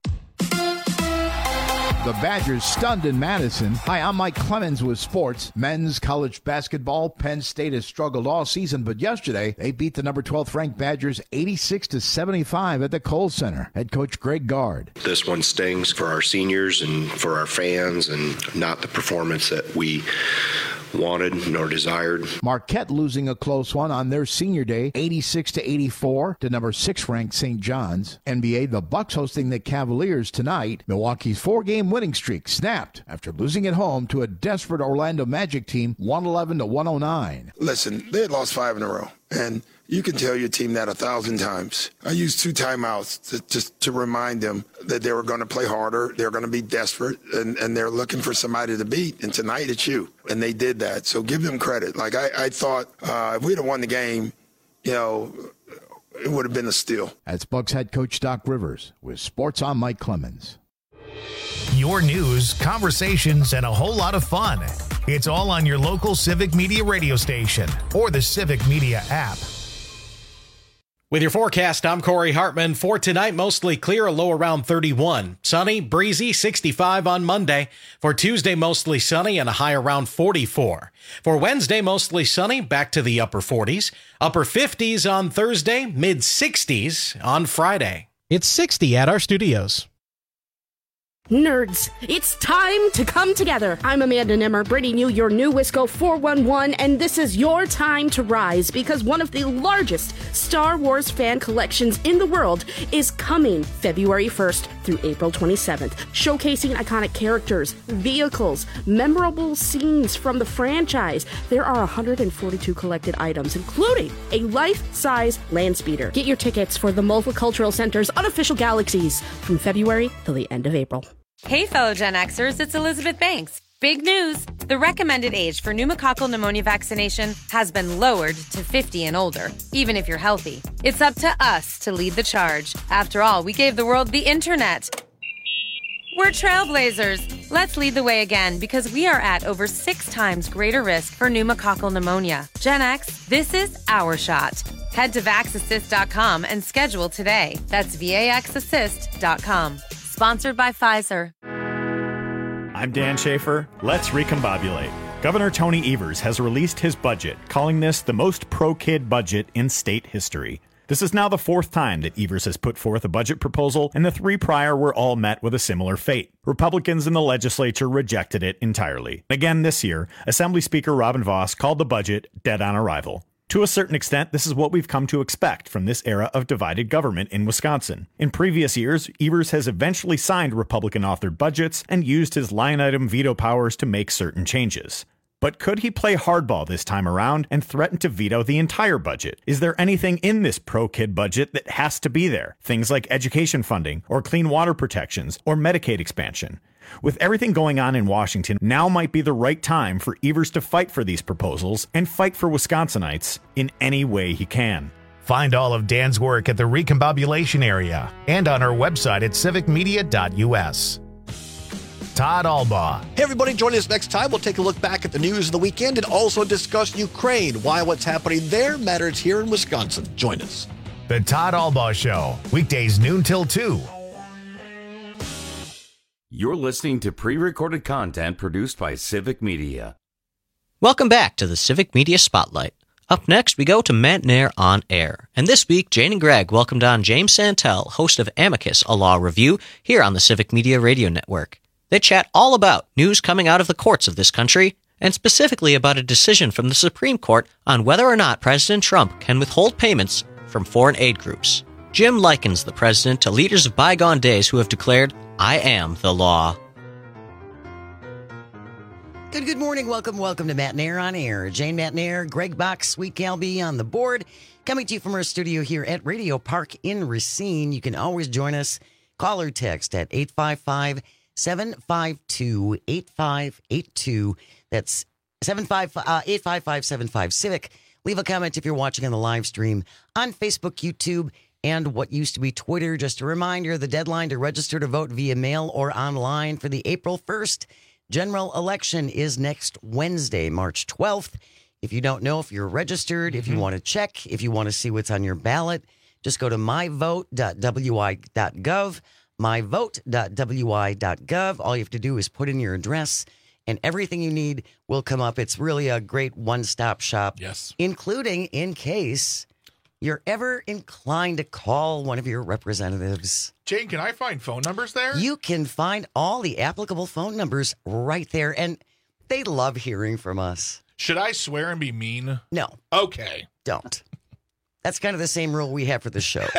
The Badgers stunned in Madison. Hi, I'm Mike Clemens with sports. Men's college basketball. Penn State has struggled all season, but yesterday they beat the number twelfth ranked Badgers eighty-six to seventy-five at the Kohl Center. Head coach Greg Gard. This one stings for our seniors and for our fans, and not the performance that we wanted nor desired. Marquette losing a close one on their senior day, eighty-six to eighty-four to number six ranked Saint John's. N B A, the Bucks hosting the Cavaliers tonight. Milwaukee's four-game winning streak snapped after losing at home to a desperate Orlando Magic team, one eleven to one oh nine. Listen, they had lost five in a row, and you can tell your team that a thousand times. I used two timeouts to, just to remind them that they were going to play harder, they're going to be desperate, and, and they're looking for somebody to beat. And tonight it's you. And they did that. So give them credit. Like, I, I thought uh, if we'd have won the game, you know, it would have been a steal. That's Bucks head coach Doc Rivers with Sports on Mike Clemens. Your news, conversations, and a whole lot of fun. It's all on your local Civic Media radio station or the Civic Media app. With your forecast, I'm Corey Hartman. For tonight, mostly clear, a low around thirty-one. Sunny, breezy, sixty-five on Monday. For Tuesday, mostly sunny and a high around forty-four. For Wednesday, mostly sunny, back to the upper forties. Upper fifties on Thursday, mid sixties on Friday. It's sixty at our studios. Nerds, it's time to come together. I'm Amanda Nimmer, bringing you your new Wisco four one one, and this is your time to rise, because one of the largest Star Wars fan collections in the world is coming February first through April twenty-seventh, showcasing iconic characters, vehicles, memorable scenes from the franchise. There are one hundred forty-two collected items, including a life-size land speeder. Get your tickets for the Multicultural Center's unofficial Galaxies from February till the end of April. Hey, fellow Gen Xers, it's Elizabeth Banks. Big news! The recommended age for pneumococcal pneumonia vaccination has been lowered to fifty and older, even if you're healthy. It's up to us to lead the charge. After all, we gave the world the internet. We're trailblazers. Let's lead the way again, because we are at over six times greater risk for pneumococcal pneumonia. Gen X, this is our shot. Head to vax assist dot com and schedule today. That's V A X assist dot com. Sponsored by Pfizer. I'm Dan Schaefer. Let's recombobulate. Governor Tony Evers has released his budget, calling this the most pro-kid budget in state history. This is now the fourth time that Evers has put forth a budget proposal, and the three prior were all met with a similar fate. Republicans in the legislature rejected it entirely. Again this year, Assembly Speaker Robin Vos called the budget dead on arrival. To a certain extent, this is what we've come to expect from this era of divided government in Wisconsin. In previous years, Evers has eventually signed Republican-authored budgets and used his line-item veto powers to make certain changes. But could he play hardball this time around and threaten to veto the entire budget? Is there anything in this pro-kid budget that has to be there? Things like education funding, or clean water protections, or Medicaid expansion. With everything going on in Washington, now might be the right time for Evers to fight for these proposals and fight for Wisconsinites in any way he can. Find all of Dan's work at the Recombobulation area and on our website at civic media dot u s. Todd Albaugh. Hey, everybody, join us next time. We'll take a look back at the news of the weekend and also discuss Ukraine, why what's happening there matters here in Wisconsin. Join us. The Todd Albaugh Show, weekdays noon till two. You're listening to pre-recorded content produced by Civic Media. Welcome back to the Civic Media Spotlight. Up next, we go to Matt Nair on Air. And this week, Jane and Greg welcomed on James Santel, host of Amicus, a law review, here on the Civic Media Radio Network. They chat all about news coming out of the courts of this country, and specifically about a decision from the Supreme Court on whether or not President Trump can withhold payments from foreign aid groups. Jim likens the president to leaders of bygone days who have declared, "I am the law." Good, good morning. Welcome, welcome to Matt Nair on Air. Jane Matt Nair, Greg Box, Sweet Calby on the board. Coming to you from our studio here at Radio Park in Racine. You can always join us. Call or text at eight five five, seven five two, eight five eight two. That's eight five five, seven five Civic. Leave a comment if you're watching on the live stream on Facebook, YouTube, and what used to be Twitter. Just a reminder, the deadline to register to vote via mail or online for the April first general election is next Wednesday, March twelfth. If you don't know if you're registered, if you want to check, if you want to see what's on your ballot, just go to my vote dot w i dot gov, my vote dot w i dot gov. All you have to do is put in your address, and everything you need will come up. It's really a great one-stop shop. Yes. Including in case you're ever inclined to call one of your representatives. Jane, can I find phone numbers there? You can find all the applicable phone numbers right there, and they love hearing from us. Should I swear and be mean? No. Okay. Don't. That's kind of the same rule we have for the show.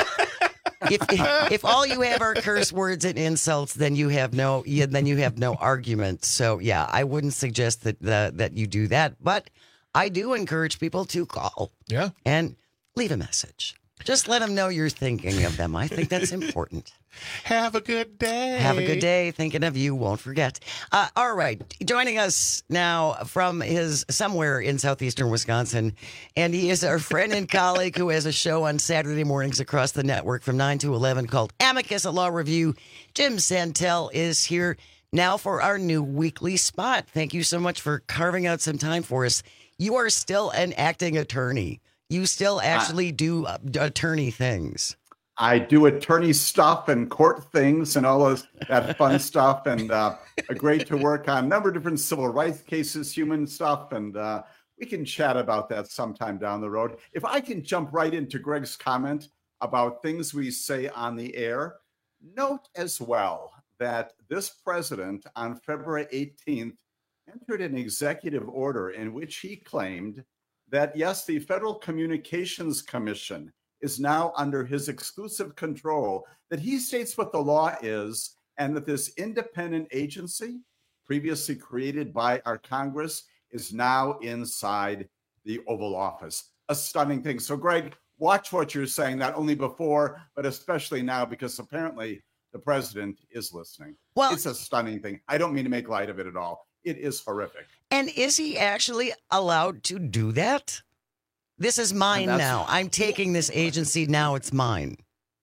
if, if if all you have are curse words and insults, then you have no yeah, then you have no argument. So yeah, I wouldn't suggest that the, that you do that, but I do encourage people to call. Yeah. And leave a message. Just let them know you're thinking of them. I think that's important. Have a good day. Have a good day. Thinking of you. Won't forget. Uh, all right. Joining us now from his somewhere in southeastern Wisconsin. And he is our friend and colleague who has a show on Saturday mornings across the network from nine to eleven called Amicus, a law review. Jim Santel is here now for our new weekly spot. Thank you so much for carving out some time for us. You are still an acting attorney. You still actually uh, do uh, attorney things. I do attorney stuff and court things and all those that fun stuff, and uh, great to work on a number of different civil rights cases, human stuff, and uh, we can chat about that sometime down the road. If I can jump right into Greg's comment about things we say on the air, note as well that this president on February eighteenth entered an executive order in which he claimed that, yes, the Federal Communications Commission is now under his exclusive control, that he states what the law is, and that this independent agency, previously created by our Congress, is now inside the Oval Office. A stunning thing. So, Greg, watch what you're saying, not only before, but especially now, because apparently the president is listening. Well, it's a stunning thing. I don't mean to make light of it at all. It is horrific. And is he actually allowed to do that? This is mine now. I'm taking this agency now. It's mine.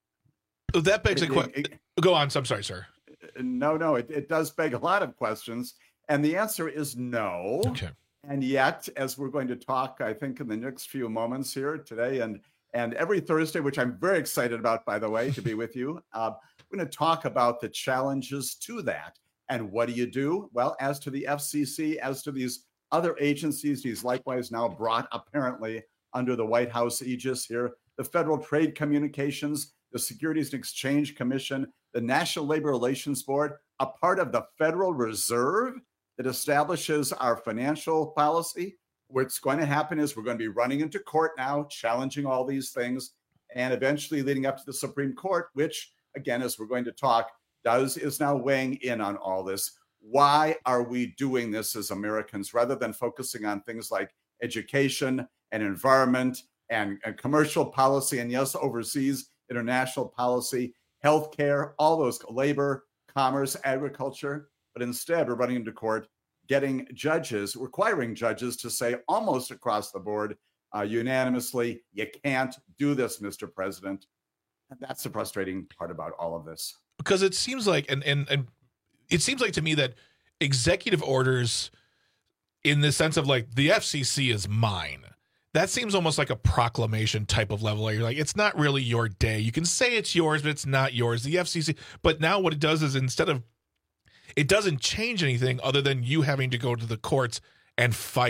That begs a question. Go on. I'm sorry, sir. No, no. It, it does beg a lot of questions. And the answer is no. Okay. And yet, as we're going to talk, I think, in the next few moments here today and, and every Thursday, which I'm very excited about, by the way, to be with you, uh, we're going to talk about the challenges to that. And what do you do? Well, as to the F C C, as to these other agencies, he's likewise now brought apparently under the White House aegis here, the Federal Trade Communications, the Securities and Exchange Commission, the National Labor Relations Board, a part of the Federal Reserve that establishes our financial policy. What's going to happen is we're going to be running into court now, challenging all these things, and eventually leading up to the Supreme Court, which, again, as we're going to talk, does is now weighing in on all this. Why are we doing this as Americans rather than focusing on things like education and environment and, and commercial policy and, yes, overseas international policy, healthcare, all those, labor, commerce, agriculture? But instead, we're running into court, getting judges, requiring judges to say almost across the board, uh, unanimously, you can't do this, Mister President. And that's the frustrating part about all of this. Because it seems like, and, and and it seems like to me that executive orders, in the sense of like the F C C is mine, that seems almost like a proclamation type of level. Where you're like, it's not really your day. You can say it's yours, but it's not yours. The F C C. But now what it does is instead of, it doesn't change anything other than you having to go to the courts and fight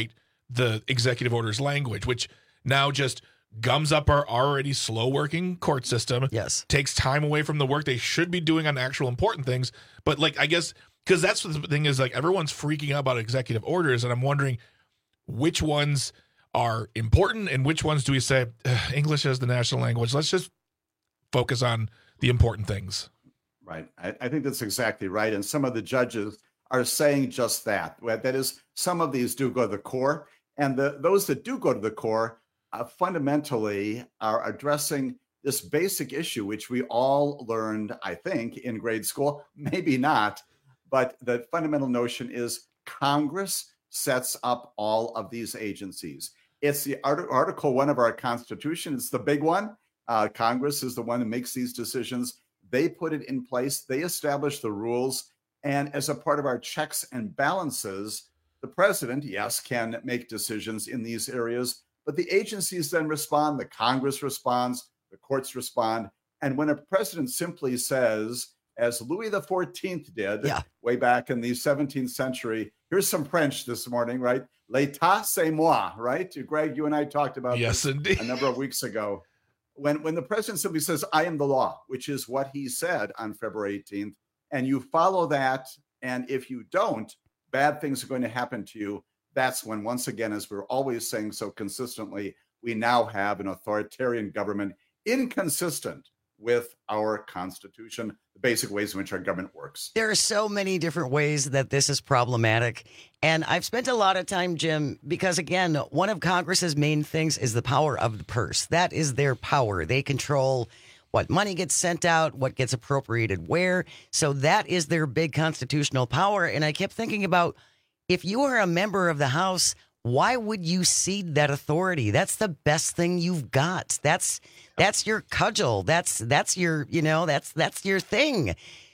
the executive order's language, which now just gums up our already slow working court system. Yes. Takes time away from the work they should be doing on actual important things. But like, I guess, because that's what the thing is, like, everyone's freaking out about executive orders. And I'm wondering which ones are important and which ones do we say English as the national language? Let's just focus on the important things. Right. I, I think that's exactly right. And some of the judges are saying just that. That is, some of these do go to the core. And the, those that do go to the core Uh, fundamentally are addressing this basic issue, which we all learned, I think, in grade school, maybe not, but the fundamental notion is Congress sets up all of these agencies. It's the art- Article One of our Constitution. It's the big one. Uh, Congress is the one who makes these decisions. They put it in place. They establish the rules. And as a part of our checks and balances, the president, yes, can make decisions in these areas, but the agencies then respond, the Congress responds, the courts respond. And when a president simply says, as Louis the fourteenth did yeah. way back in the seventeenth century, here's some French this morning, right? L'état c'est moi, right? Greg, you and I talked about yes, this indeed. a number of weeks ago. When, when the president simply says, I am the law, which is what he said on February eighteenth, and you follow that, and if you don't, bad things are going to happen to you. That's when, once again, as we're always saying so consistently, we now have an authoritarian government inconsistent with our Constitution, the basic ways in which our government works. There are so many different ways that this is problematic. And I've spent a lot of time, Jim, because, again, one of Congress's main things is the power of the purse. That is their power. They control what money gets sent out, what gets appropriated where. So that is their big constitutional power. And I kept thinking about, if you are a member of the House, why would you cede that authority? That's the best thing you've got. That's that's your cudgel. That's that's your, you know, that's that's your thing.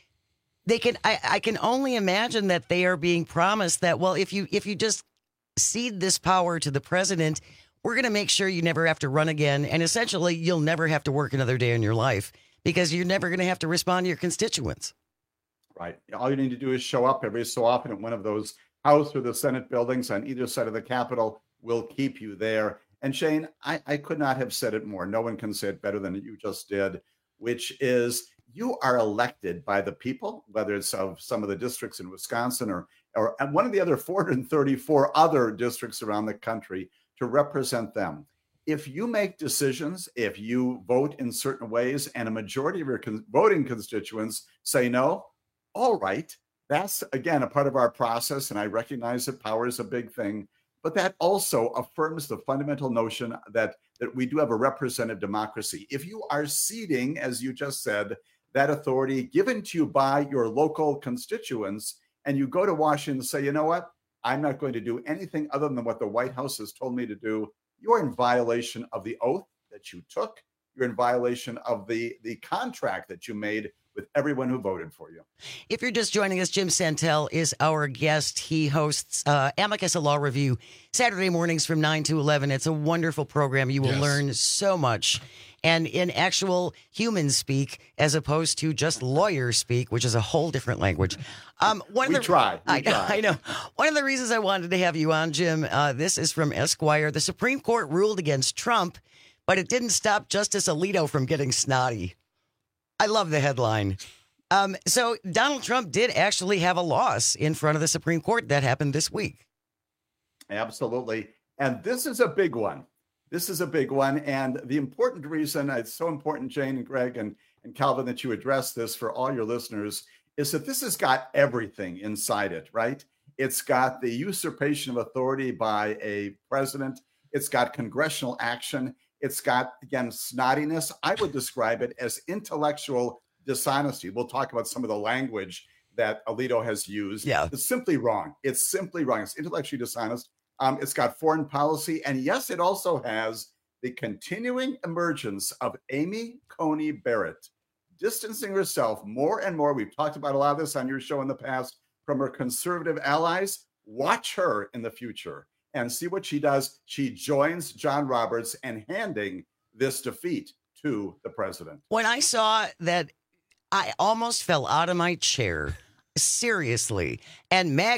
They can I, I can only imagine that they are being promised that, well, if you if you just cede this power to the president, we're going to make sure you never have to run again. And essentially, you'll never have to work another day in your life because you're never going to have to respond to your constituents. Right. All you need to do is show up every so often at one of those House or the Senate buildings on either side of the Capitol. Will keep you there. And Shane, I, I could not have said it more. No one can say it better than you just did, which is you are elected by the people, whether it's of some of the districts in Wisconsin or, or one of the other four hundred thirty-four other districts around the country, to represent them. If you make decisions, if you vote in certain ways and a majority of your con- voting constituents say no, all right. That's, again, a part of our process, and I recognize that power is a big thing, but that also affirms the fundamental notion that, that we do have a representative democracy. If you are ceding, as you just said, that authority given to you by your local constituents, and you go to Washington and say, you know what, I'm not going to do anything other than what the White House has told me to do, you're in violation of the oath that you took. You're in violation of the, the contract that you made with everyone who voted for you. If you're just joining us, Jim Santel is our guest. He hosts uh, Amicus, a Law Review, Saturday mornings from nine to eleven. It's a wonderful program. You will Yes. learn so much. And in actual human speak, as opposed to just lawyer speak, which is a whole different language. Um, one we of the, try. We I, try. I know. One of the reasons I wanted to have you on, Jim, uh, this is from Esquire. The Supreme Court ruled against Trump, but it didn't stop Justice Alito from getting snotty. I love the headline. Um, so Donald Trump did actually have a loss in front of the Supreme Court. That happened this week. Absolutely. And this is a big one. This is a big one. And the important reason, it's so important, Jane and Greg and, and Calvin, that you address this for all your listeners, is that this has got everything inside it, right? It's got the usurpation of authority by a president. It's got congressional action. It's got, again, snottiness. I would describe it as intellectual dishonesty. We'll talk about some of the language that Alito has used. Yeah. It's simply wrong. It's simply wrong. It's intellectually dishonest. Um, it's got foreign policy. And yes, it also has the continuing emergence of Amy Coney Barrett, distancing herself more and more. We've talked about a lot of this on your show in the past from her conservative allies. Watch her in the future and see what she does. She joins John Roberts in handing this defeat to the president. When I saw that, I almost fell out of my chair. Seriously. And MAGA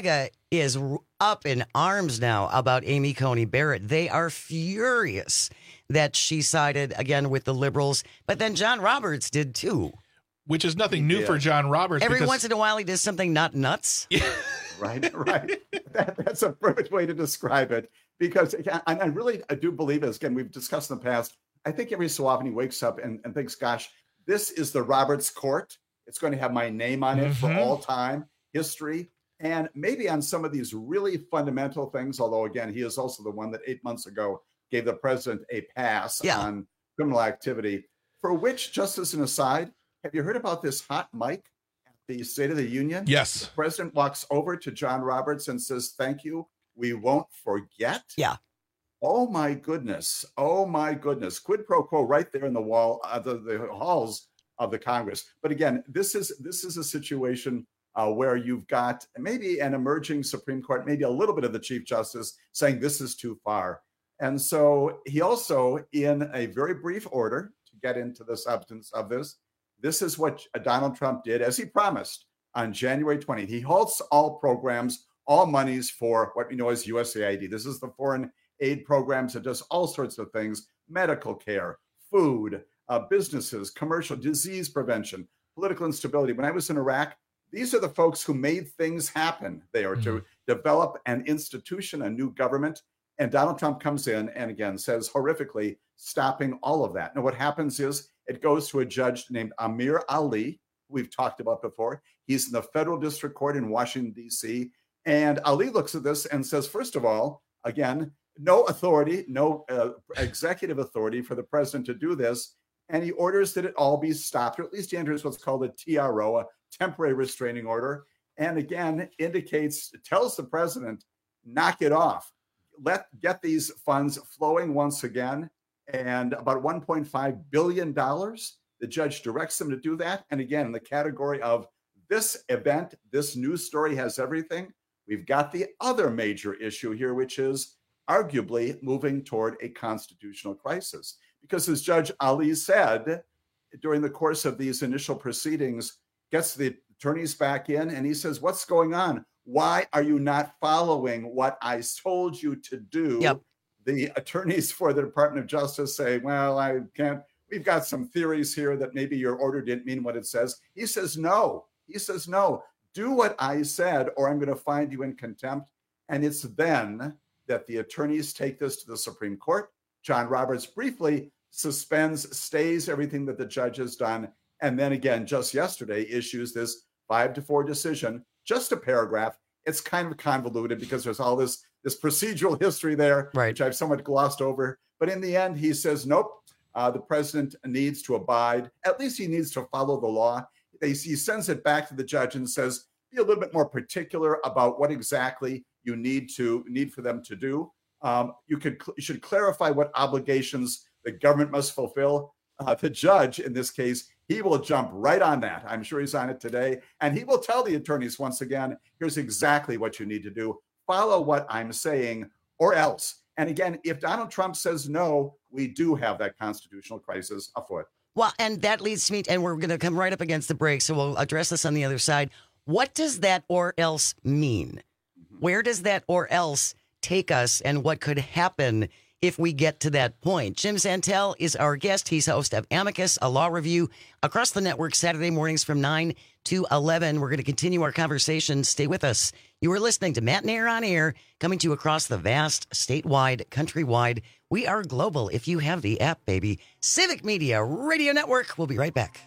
is r- up in arms now about Amy Coney Barrett. They are furious that she sided again with the liberals, but then John Roberts did too. Which is nothing new Yeah. for John Roberts. Every because- once in a while, he does something not nuts. Right, right. That, that's a perfect way to describe it. Because, and I really I do believe, as again, we've discussed in the past, I think every so often he wakes up and, and thinks, gosh, this is the Roberts court. It's going to have my name on it for Mhm. all time, history, and maybe on some of these really fundamental things, although, again, he is also the one that eight months ago gave the president a pass Yeah. on criminal activity, for which, just as an aside, have you heard about this hot mic at the State of the Union? Yes. The president walks over to John Roberts and says, thank you. We won't forget. Yeah. Oh, my goodness. Oh, my goodness. Quid pro quo right there in the wall, uh, the, the halls of the Congress. But again, this is this is a situation uh, where you've got maybe an emerging Supreme Court, maybe a little bit of the Chief Justice saying this is too far. And so he also, in a very brief order, to get into the substance of this, this is what Donald Trump did, as he promised, on January twentieth. He halts all programs, all monies for what we know as U S A I D. This is the foreign aid programs that does all sorts of things: medical care, food, uh, businesses, commercial, disease prevention, political instability. When I was in Iraq, these are the folks who made things happen there mm-hmm. to develop an institution, a new government. And Donald Trump comes in and again says horrifically stopping all of that. Now, what happens is it goes to a judge named Amir Ali, who we've talked about before. He's in the federal district court in Washington, D C. And Ali looks at this and says, first of all, again, no authority, no uh, executive authority for the president to do this. And he orders that it all be stopped, or at least he enters what's called a T R O, a temporary restraining order. And again, indicates, tells the president, knock it off. Let get these funds flowing once again. And about one point five billion dollars, the judge directs them to do that. And again, in the category of this event, this news story has everything, we've got the other major issue here, which is arguably moving toward a constitutional crisis. Because as Judge Ali said, during the course of these initial proceedings, gets the attorneys back in and he says, what's going on? Why are you not following what I told you to do? Yep. The attorneys for the Department of Justice say, well, I can't, we've got some theories here that maybe your order didn't mean what it says. He says, no, he says, no, do what I said, or I'm going to find you in contempt. And it's then that the attorneys take this to the Supreme Court. John Roberts briefly suspends, stays everything that the judge has done. And then again, just yesterday, issues this five to four decision, just a paragraph. It's kind of convoluted because there's all this, this procedural history there, right. which I've somewhat glossed over. But in the end, he says, nope, uh, the president needs to abide. At least he needs to follow the law. He sends it back to the judge and says, be a little bit more particular about what exactly you need to need for them to do. Um, you could you should clarify what obligations the government must fulfill. Uh, the judge, in this case, he will jump right on that. I'm sure he's on it today. And he will tell the attorneys once again, here's exactly what you need to do. Follow what I'm saying or else. And again, if Donald Trump says no, we do have that constitutional crisis afoot. Well, and that leads me, and we're going to come right up against the break, so we'll address this on the other side. What does that or else mean? Mm-hmm. Where does that or else take us, and what could happen if we get to that point? Jim Santel is our guest. He's host of Amicus, a law review across the network Saturday mornings from nine to eleven. We're going to continue our conversation. Stay with us. You are listening to Matt Nair on Air, coming to you across the vast, statewide, countrywide. We are global if you have the app, baby. Civic Media Radio Network. We'll be right back.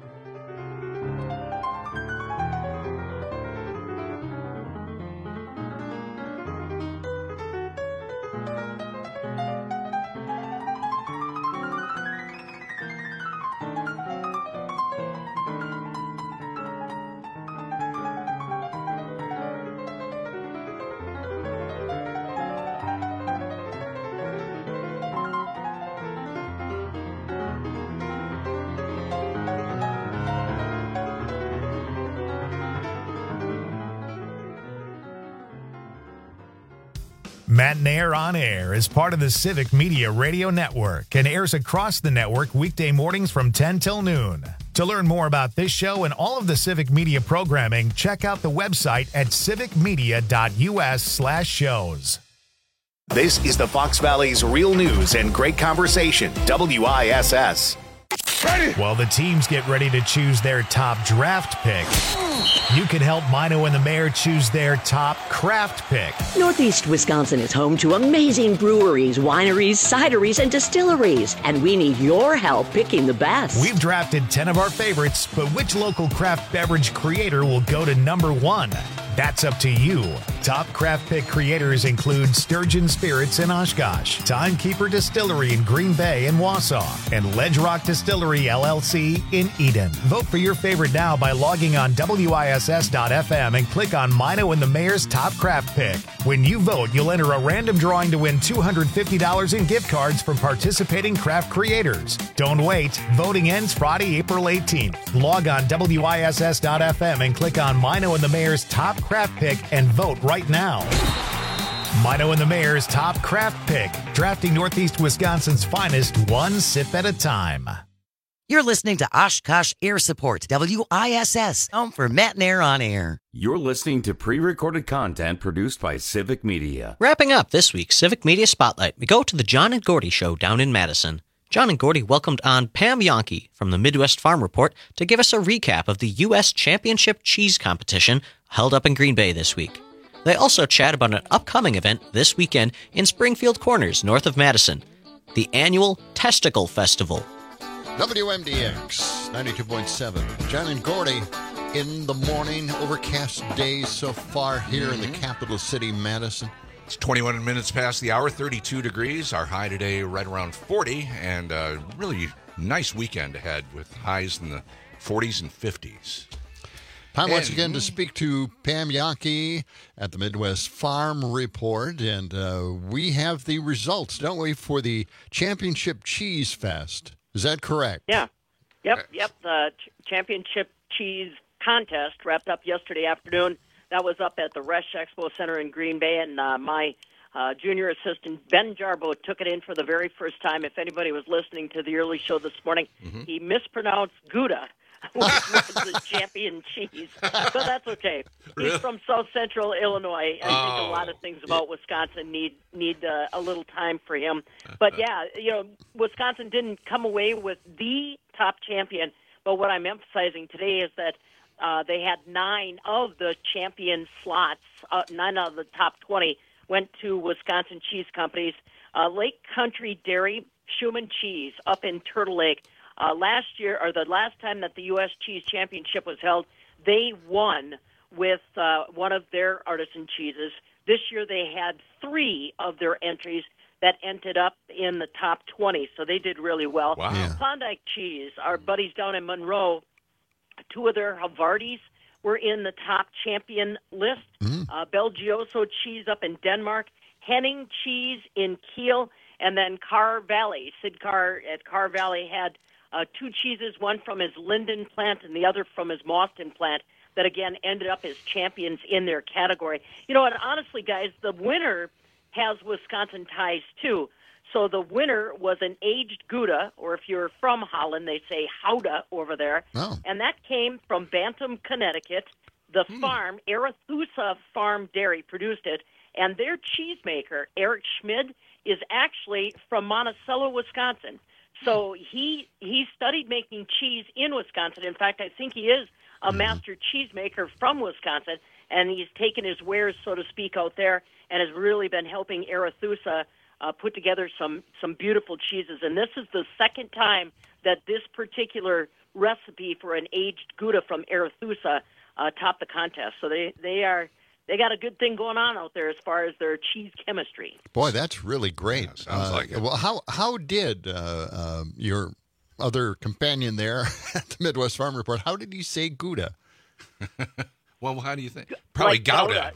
Matt Nair on Air is part of the Civic Media Radio Network and airs across the network weekday mornings from ten till noon. To learn more about this show and all of the Civic Media programming, check out the website at civicmedia.us slash shows. This is the Fox Valley's Real News and Great Conversation, W I S S. While the teams get ready to choose their top draft pick, you can help Mino and the Mayor choose their top craft pick. Northeast Wisconsin is home to amazing breweries, wineries, cideries, and distilleries, and we need your help picking the best. We've drafted ten of our favorites, but which local craft beverage creator will go to number one? That's up to you. Top craft pick creators include Sturgeon Spirits in Oshkosh, Timekeeper Distillery in Green Bay and Wausau, and Ledge Rock Distillery L L C in Eden. Vote for your favorite now by logging on W I S S dot F M and click on Mino and the Mayor's Top Craft Pick. When you vote, you'll enter a random drawing to win two hundred fifty dollars in gift cards from participating craft creators. Don't wait. Voting ends Friday, April eighteenth. Log on W I S S dot F M and click on Mino and the Mayor's Top Craft Pick and vote right now. Mino and the Mayor's Top Craft Pick, drafting Northeast Wisconsin's finest one sip at a time. You're listening to Oshkosh Air Support, W I S S, home for Matt and Air on Air. You're listening to pre-recorded content produced by Civic Media. Wrapping up this week's Civic Media Spotlight, we go to the John and Gordy Show down in Madison. John and Gordy welcomed on Pam Yonke from the Midwest Farm Report to give us a recap of the U S Championship Cheese Competition held up in Green Bay this week. They also chat about an upcoming event this weekend in Springfield Corners, north of Madison, the annual Testicle Festival. W M D X ninety-two point seven. John and Gordy in the morning. Overcast days so far here in the capital city, Madison. It's twenty-one minutes past the hour, thirty-two degrees. Our high today right around forty, and a really nice weekend ahead with highs in the forties and fifties. Time once again to speak to Pam Yonke at the Midwest Farm Report, and uh, we have the results, don't we, for the Championship Cheese Fest. Is that correct? Yeah. Yep, yep. The ch- Championship Cheese Contest wrapped up yesterday afternoon. That was up at the Resch Expo Center in Green Bay, and uh, my uh, junior assistant, Ben Jarbo, took it in for the very first time. If anybody was listening to the early show this morning, mm-hmm. he mispronounced Gouda, which was the champion cheese. But that's okay. He's Really? from South Central Illinois. I Oh. think a lot of things about Wisconsin need need uh, a little time for him. But, yeah, you know, Wisconsin didn't come away with the top champion. But what I'm emphasizing today is that Uh, they had nine of the champion slots, uh, nine out of the top twenty went to Wisconsin cheese companies. Uh, Lake Country Dairy, Schumann Cheese up in Turtle Lake. Uh, last year, or the last time that the U S Cheese Championship was held, they won with uh, one of their artisan cheeses. This year they had three of their entries that ended up in the top twenty, so they did really well. Wow. Yeah. Klondike Cheese, our buddies down in Monroe, two of their Havardis were in the top champion list. Mm-hmm. Uh, Belgioso Cheese up in Denmark, Henning Cheese in Kiel, and then Carr Valley. Sid Carr at Carr Valley had uh, two cheeses, one from his Linden plant and the other from his Mauston plant, that again ended up as champions in their category. You know, and honestly, guys, the winner has Wisconsin ties too. So the winner was an aged Gouda, or if you're from Holland, they say Houda over there. Oh. And that came from Bantam, Connecticut. The Hmm. farm, Arethusa Farm Dairy, produced it. And their cheesemaker, Eric Schmid, is actually from Monticello, Wisconsin. So he he studied making cheese in Wisconsin. In fact, I think he is a master cheesemaker from Wisconsin, and he's taken his wares, so to speak, out there and has really been helping Arethusa Uh, put together some, some beautiful cheeses. And this is the second time that this particular recipe for an aged Gouda from Arethusa uh, topped the contest. So they, they are they got a good thing going on out there as far as their cheese chemistry. Boy, that's really great. Yeah, sounds Uh, like it. Well, how how did uh, um, your other companion there at the Midwest Farm Report, how did he say Gouda? Well, how do you think? Probably like Gouda. Like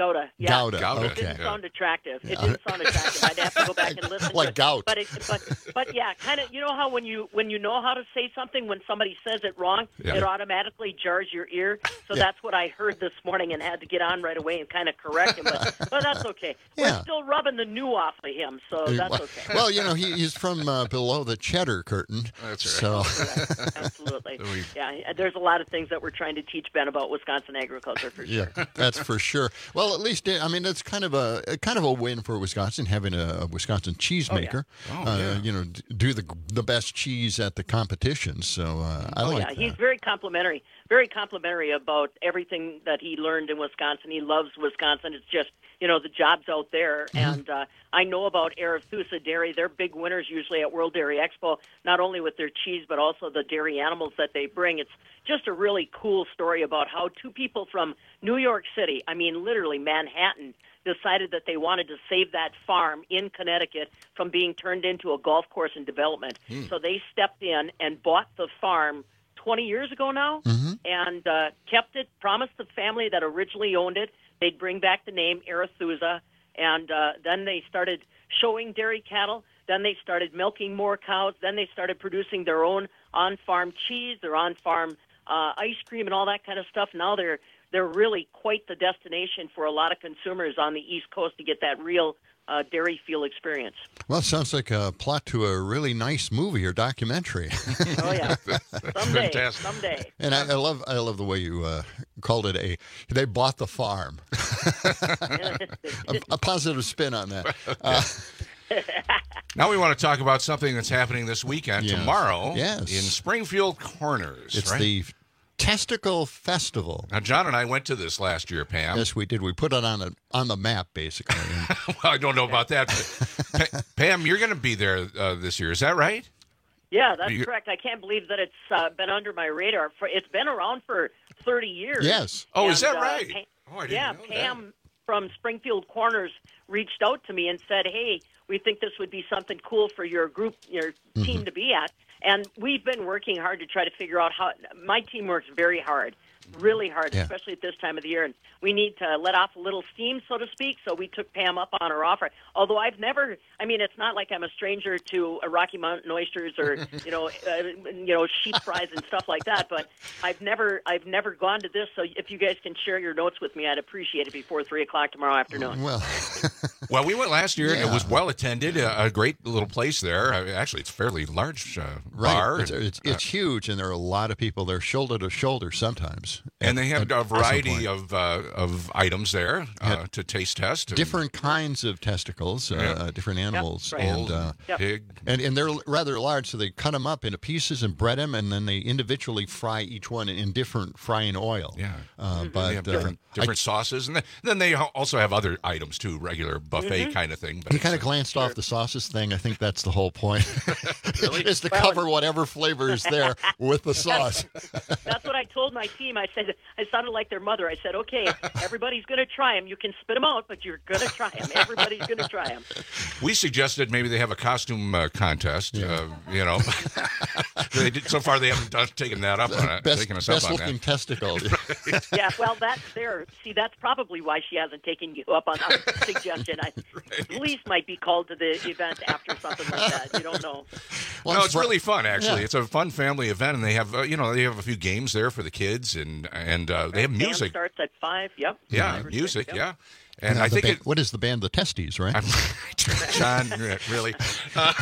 Gouda. Yeah. Gouda. Gouda. It didn't Okay. sound attractive. It didn't sound attractive. I'd have to go back and listen. Like to it. gout. But, it, but but yeah, kind of. You know how when you when you know how to say something, when somebody says it wrong, Yeah. it automatically jars your ear. So Yeah. that's what I heard this morning and had to get on right away and kind of correct him. But, but that's okay. Yeah. We're still rubbing the new off of him, so that's well, okay. well, you know, he, he's from uh, below the cheddar curtain. That's right. So, Absolutely. We- Yeah, there's a lot of things that we're trying to teach Ben about Wisconsin agriculture for sure. yeah, that's for sure. Well, at least I mean it's kind of a kind of a win for Wisconsin having a, a Wisconsin cheesemaker. Oh, uh, yeah. You know, d- do the the best cheese at the competition. So uh, I Oh like yeah, that. he's very complimentary, very complimentary about everything that he learned in Wisconsin. He loves Wisconsin. It's just, you know, the jobs out there. Mm-hmm. And uh, I know about Arethusa Dairy. They're big winners usually at World Dairy Expo, not only with their cheese, but also the dairy animals that they bring. It's just a really cool story about how two people from New York City, I mean, literally Manhattan, decided that they wanted to save that farm in Connecticut from being turned into a golf course in development. Hmm. So they stepped in and bought the farm twenty years ago now Mm-hmm. and uh, kept it, promised the family that originally owned it they'd bring back the name Arethusa, and uh, then they started showing dairy cattle. Then they started milking more cows. Then they started producing their own on-farm cheese, their on-farm uh, ice cream, and all that kind of stuff. Now they're they're really quite the destination for a lot of consumers on the East Coast to get that real uh, dairy feel experience. Well, it sounds like a plot to a really nice movie or documentary. Oh yeah, someday, Fantastic. someday. And I, I love I love the way you uh, called it a they bought the farm. a, a positive spin on that. Uh, Now we want to talk about something that's happening this weekend, Yes. tomorrow, Yes. in Springfield Corners. it's right? the Testicle Festival. Now, John and I went to this last year, Pam. Yes, we did. We put it on a, on the map, basically. And Well, I don't know about that. But Pa- Pam, you're going to be there uh, this year. Is that right? Yeah, that's You- correct. I can't believe that it's uh, been under my radar. For it's been around for thirty years. Yes. Oh, is And, that uh, right? Pa- Oh, I didn't yeah, know that. Pam from Springfield Corners reached out to me and said, "Hey, we think this would be something cool for your group, your Mm-hmm. team to be at." And we've been working hard to try to figure out how. My team works very hard, really hard, Yeah. especially at this time of the year. And we need to let off a little steam, so to speak. So we took Pam up on her offer. Although I've never, I mean, it's not like I'm a stranger to uh, Rocky Mountain oysters or you know, uh, you know, sheep fries and stuff like that. But I've never, I've never gone to this. So if you guys can share your notes with me, I'd appreciate it before three o'clock tomorrow afternoon. well, Well, we went last year, and it Yeah. was well attended. A, a great little place there. Uh, Actually, it's a fairly large uh, right. bar. It's, it's, it's huge, and there are a lot of people there shoulder to shoulder sometimes. and they have At- a at some variety point. of uh, of items there uh, Yeah. to taste test. and different kinds of testicles, uh, Yeah. uh, different animals, right. and uh, Yep. pig. and and they're rather large, so they cut them up into pieces and bread them, and then they individually fry each one in different frying oil. Yeah. uh, They but have uh, different I- different sauces, and then, then they ha- also have other items too, regular buffet kind of thing. But he it's, kind of uh, glanced off the sauces thing. I think that's the whole point, is to Well- cover whatever flavor is there with the sauce. That's what I told my team. I said, I sounded like their mother. I said, okay, everybody's going to try them. You can spit them out, but you're going to try them. Everybody's going to try them. We suggested maybe they have a costume uh, contest. Uh, you know, they did, so far they haven't done, taken that up on it. Best, taken us best up on looking that. testicle. Yeah, well, that's there. See, that's probably why she hasn't taken you up on our suggestion. I, Police might be called to the event after something like that. You don't know. Well, no, I'm it's surpri- really fun. Actually, Yeah. it's a fun family event, and they have uh, you know they have a few games there for the kids, and and uh, they have Band music. starts at five. Yep. Yeah, Five or music. six, yep. Yeah, and Uh, I the think band- it. what is the band? The Testes, right? John, really? Uh,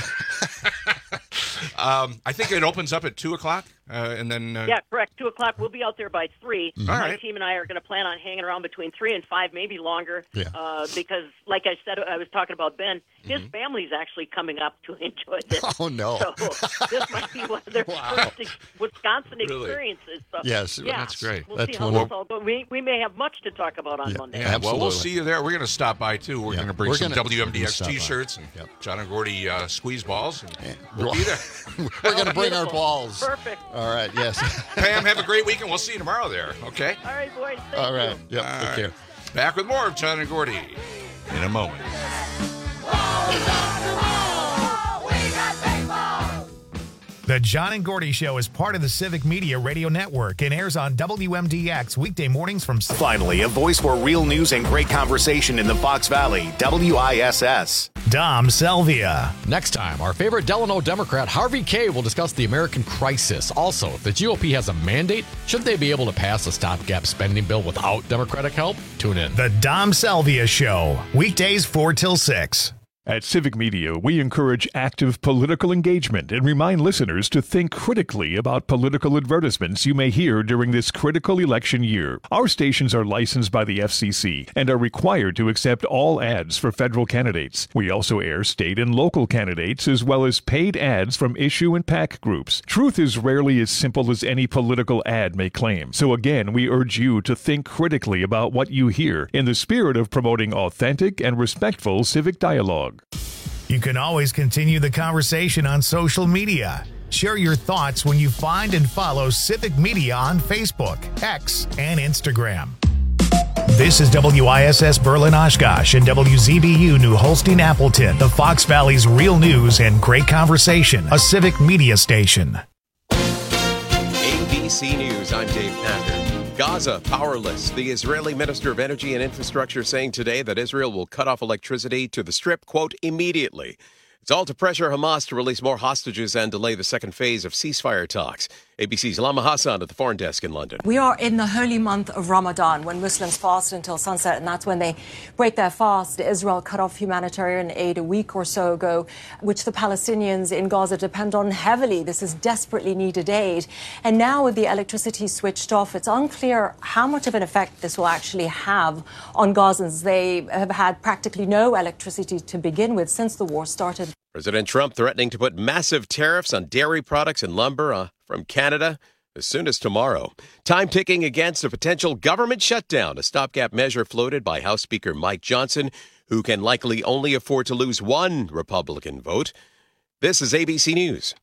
um, I think it opens up at two o'clock, uh, and then uh, Yeah, correct. Two o'clock. We'll be out there by three. All My right. team and I are going to plan on hanging around between three and five, maybe longer. Yeah. Uh, because, like I said, I was talking about Ben. His Mm-hmm. family's actually coming up to enjoy this. Oh, no. So this might be one of their Wow. first ex- Wisconsin Really? experiences. So, Yes, yeah, that's great. We'll That's see how wonderful. this all goes. We we may have much to talk about on Yeah. Monday. Yeah, well, we'll Absolutely. see you there. We're going to stop by too. We're Yeah, going to bring we're some gonna- W M D X we'll stop by. T-shirts and Yep. John and Gordy uh, squeeze balls. And We're we'll be there. We're going to bring our Beautiful. balls. Perfect. All right. Yes. Pam, have a great weekend. We'll see you tomorrow there. Okay. All right, boys. Thank All right. you. Yep. All Take right. care. Back with more of John and Gordy in a moment. The John and Gordy Show is part of the Civic Media Radio Network and airs on W M D X weekday mornings from... Finally, a voice for real news and great conversation in the Fox Valley, W I S S. Dom Selvia. Next time, our favorite Delano Democrat, Harvey Kaye, will discuss the American crisis. Also, if the G O P has a mandate, should they be able to pass a stopgap spending bill without Democratic help? Tune in. The Dom Selvia Show, weekdays four till six. At Civic Media, we encourage active political engagement and remind listeners to think critically about political advertisements you may hear during this critical election year. Our stations are licensed by the F C C and are required to accept all ads for federal candidates. We also air state and local candidates as well as paid ads from issue and PAC groups. Truth is rarely as simple as any political ad may claim. So again, we urge you to think critically about what you hear in the spirit of promoting authentic and respectful civic dialogue. You can always continue the conversation on social media. Share your thoughts when you find and follow Civic Media on Facebook, X, and Instagram. This is W I S S Berlin Oshkosh and W Z B U New Holstein Appleton, the Fox Valley's real news and great conversation, a Civic Media station. A B C News, I'm Dave Packer. Gaza powerless. The Israeli Minister of Energy and Infrastructure saying today that Israel will cut off electricity to the Strip, quote, immediately. It's all to pressure Hamas to release more hostages and delay the second phase of ceasefire talks. A B C's Lama Hassan at the Foreign Desk in London. We are in the holy month of Ramadan, when Muslims fast until sunset, and that's when they break their fast. Israel cut off humanitarian aid a week or so ago, which the Palestinians in Gaza depend on heavily. This is desperately needed aid. And now with the electricity switched off, it's unclear how much of an effect this will actually have on Gazans. They have had practically no electricity to begin with since the war started. President Trump threatening to put massive tariffs on dairy products and lumber uh, from Canada as soon as tomorrow. Time ticking against a potential government shutdown, a stopgap measure floated by House Speaker Mike Johnson, who can likely only afford to lose one Republican vote. This is A B C News.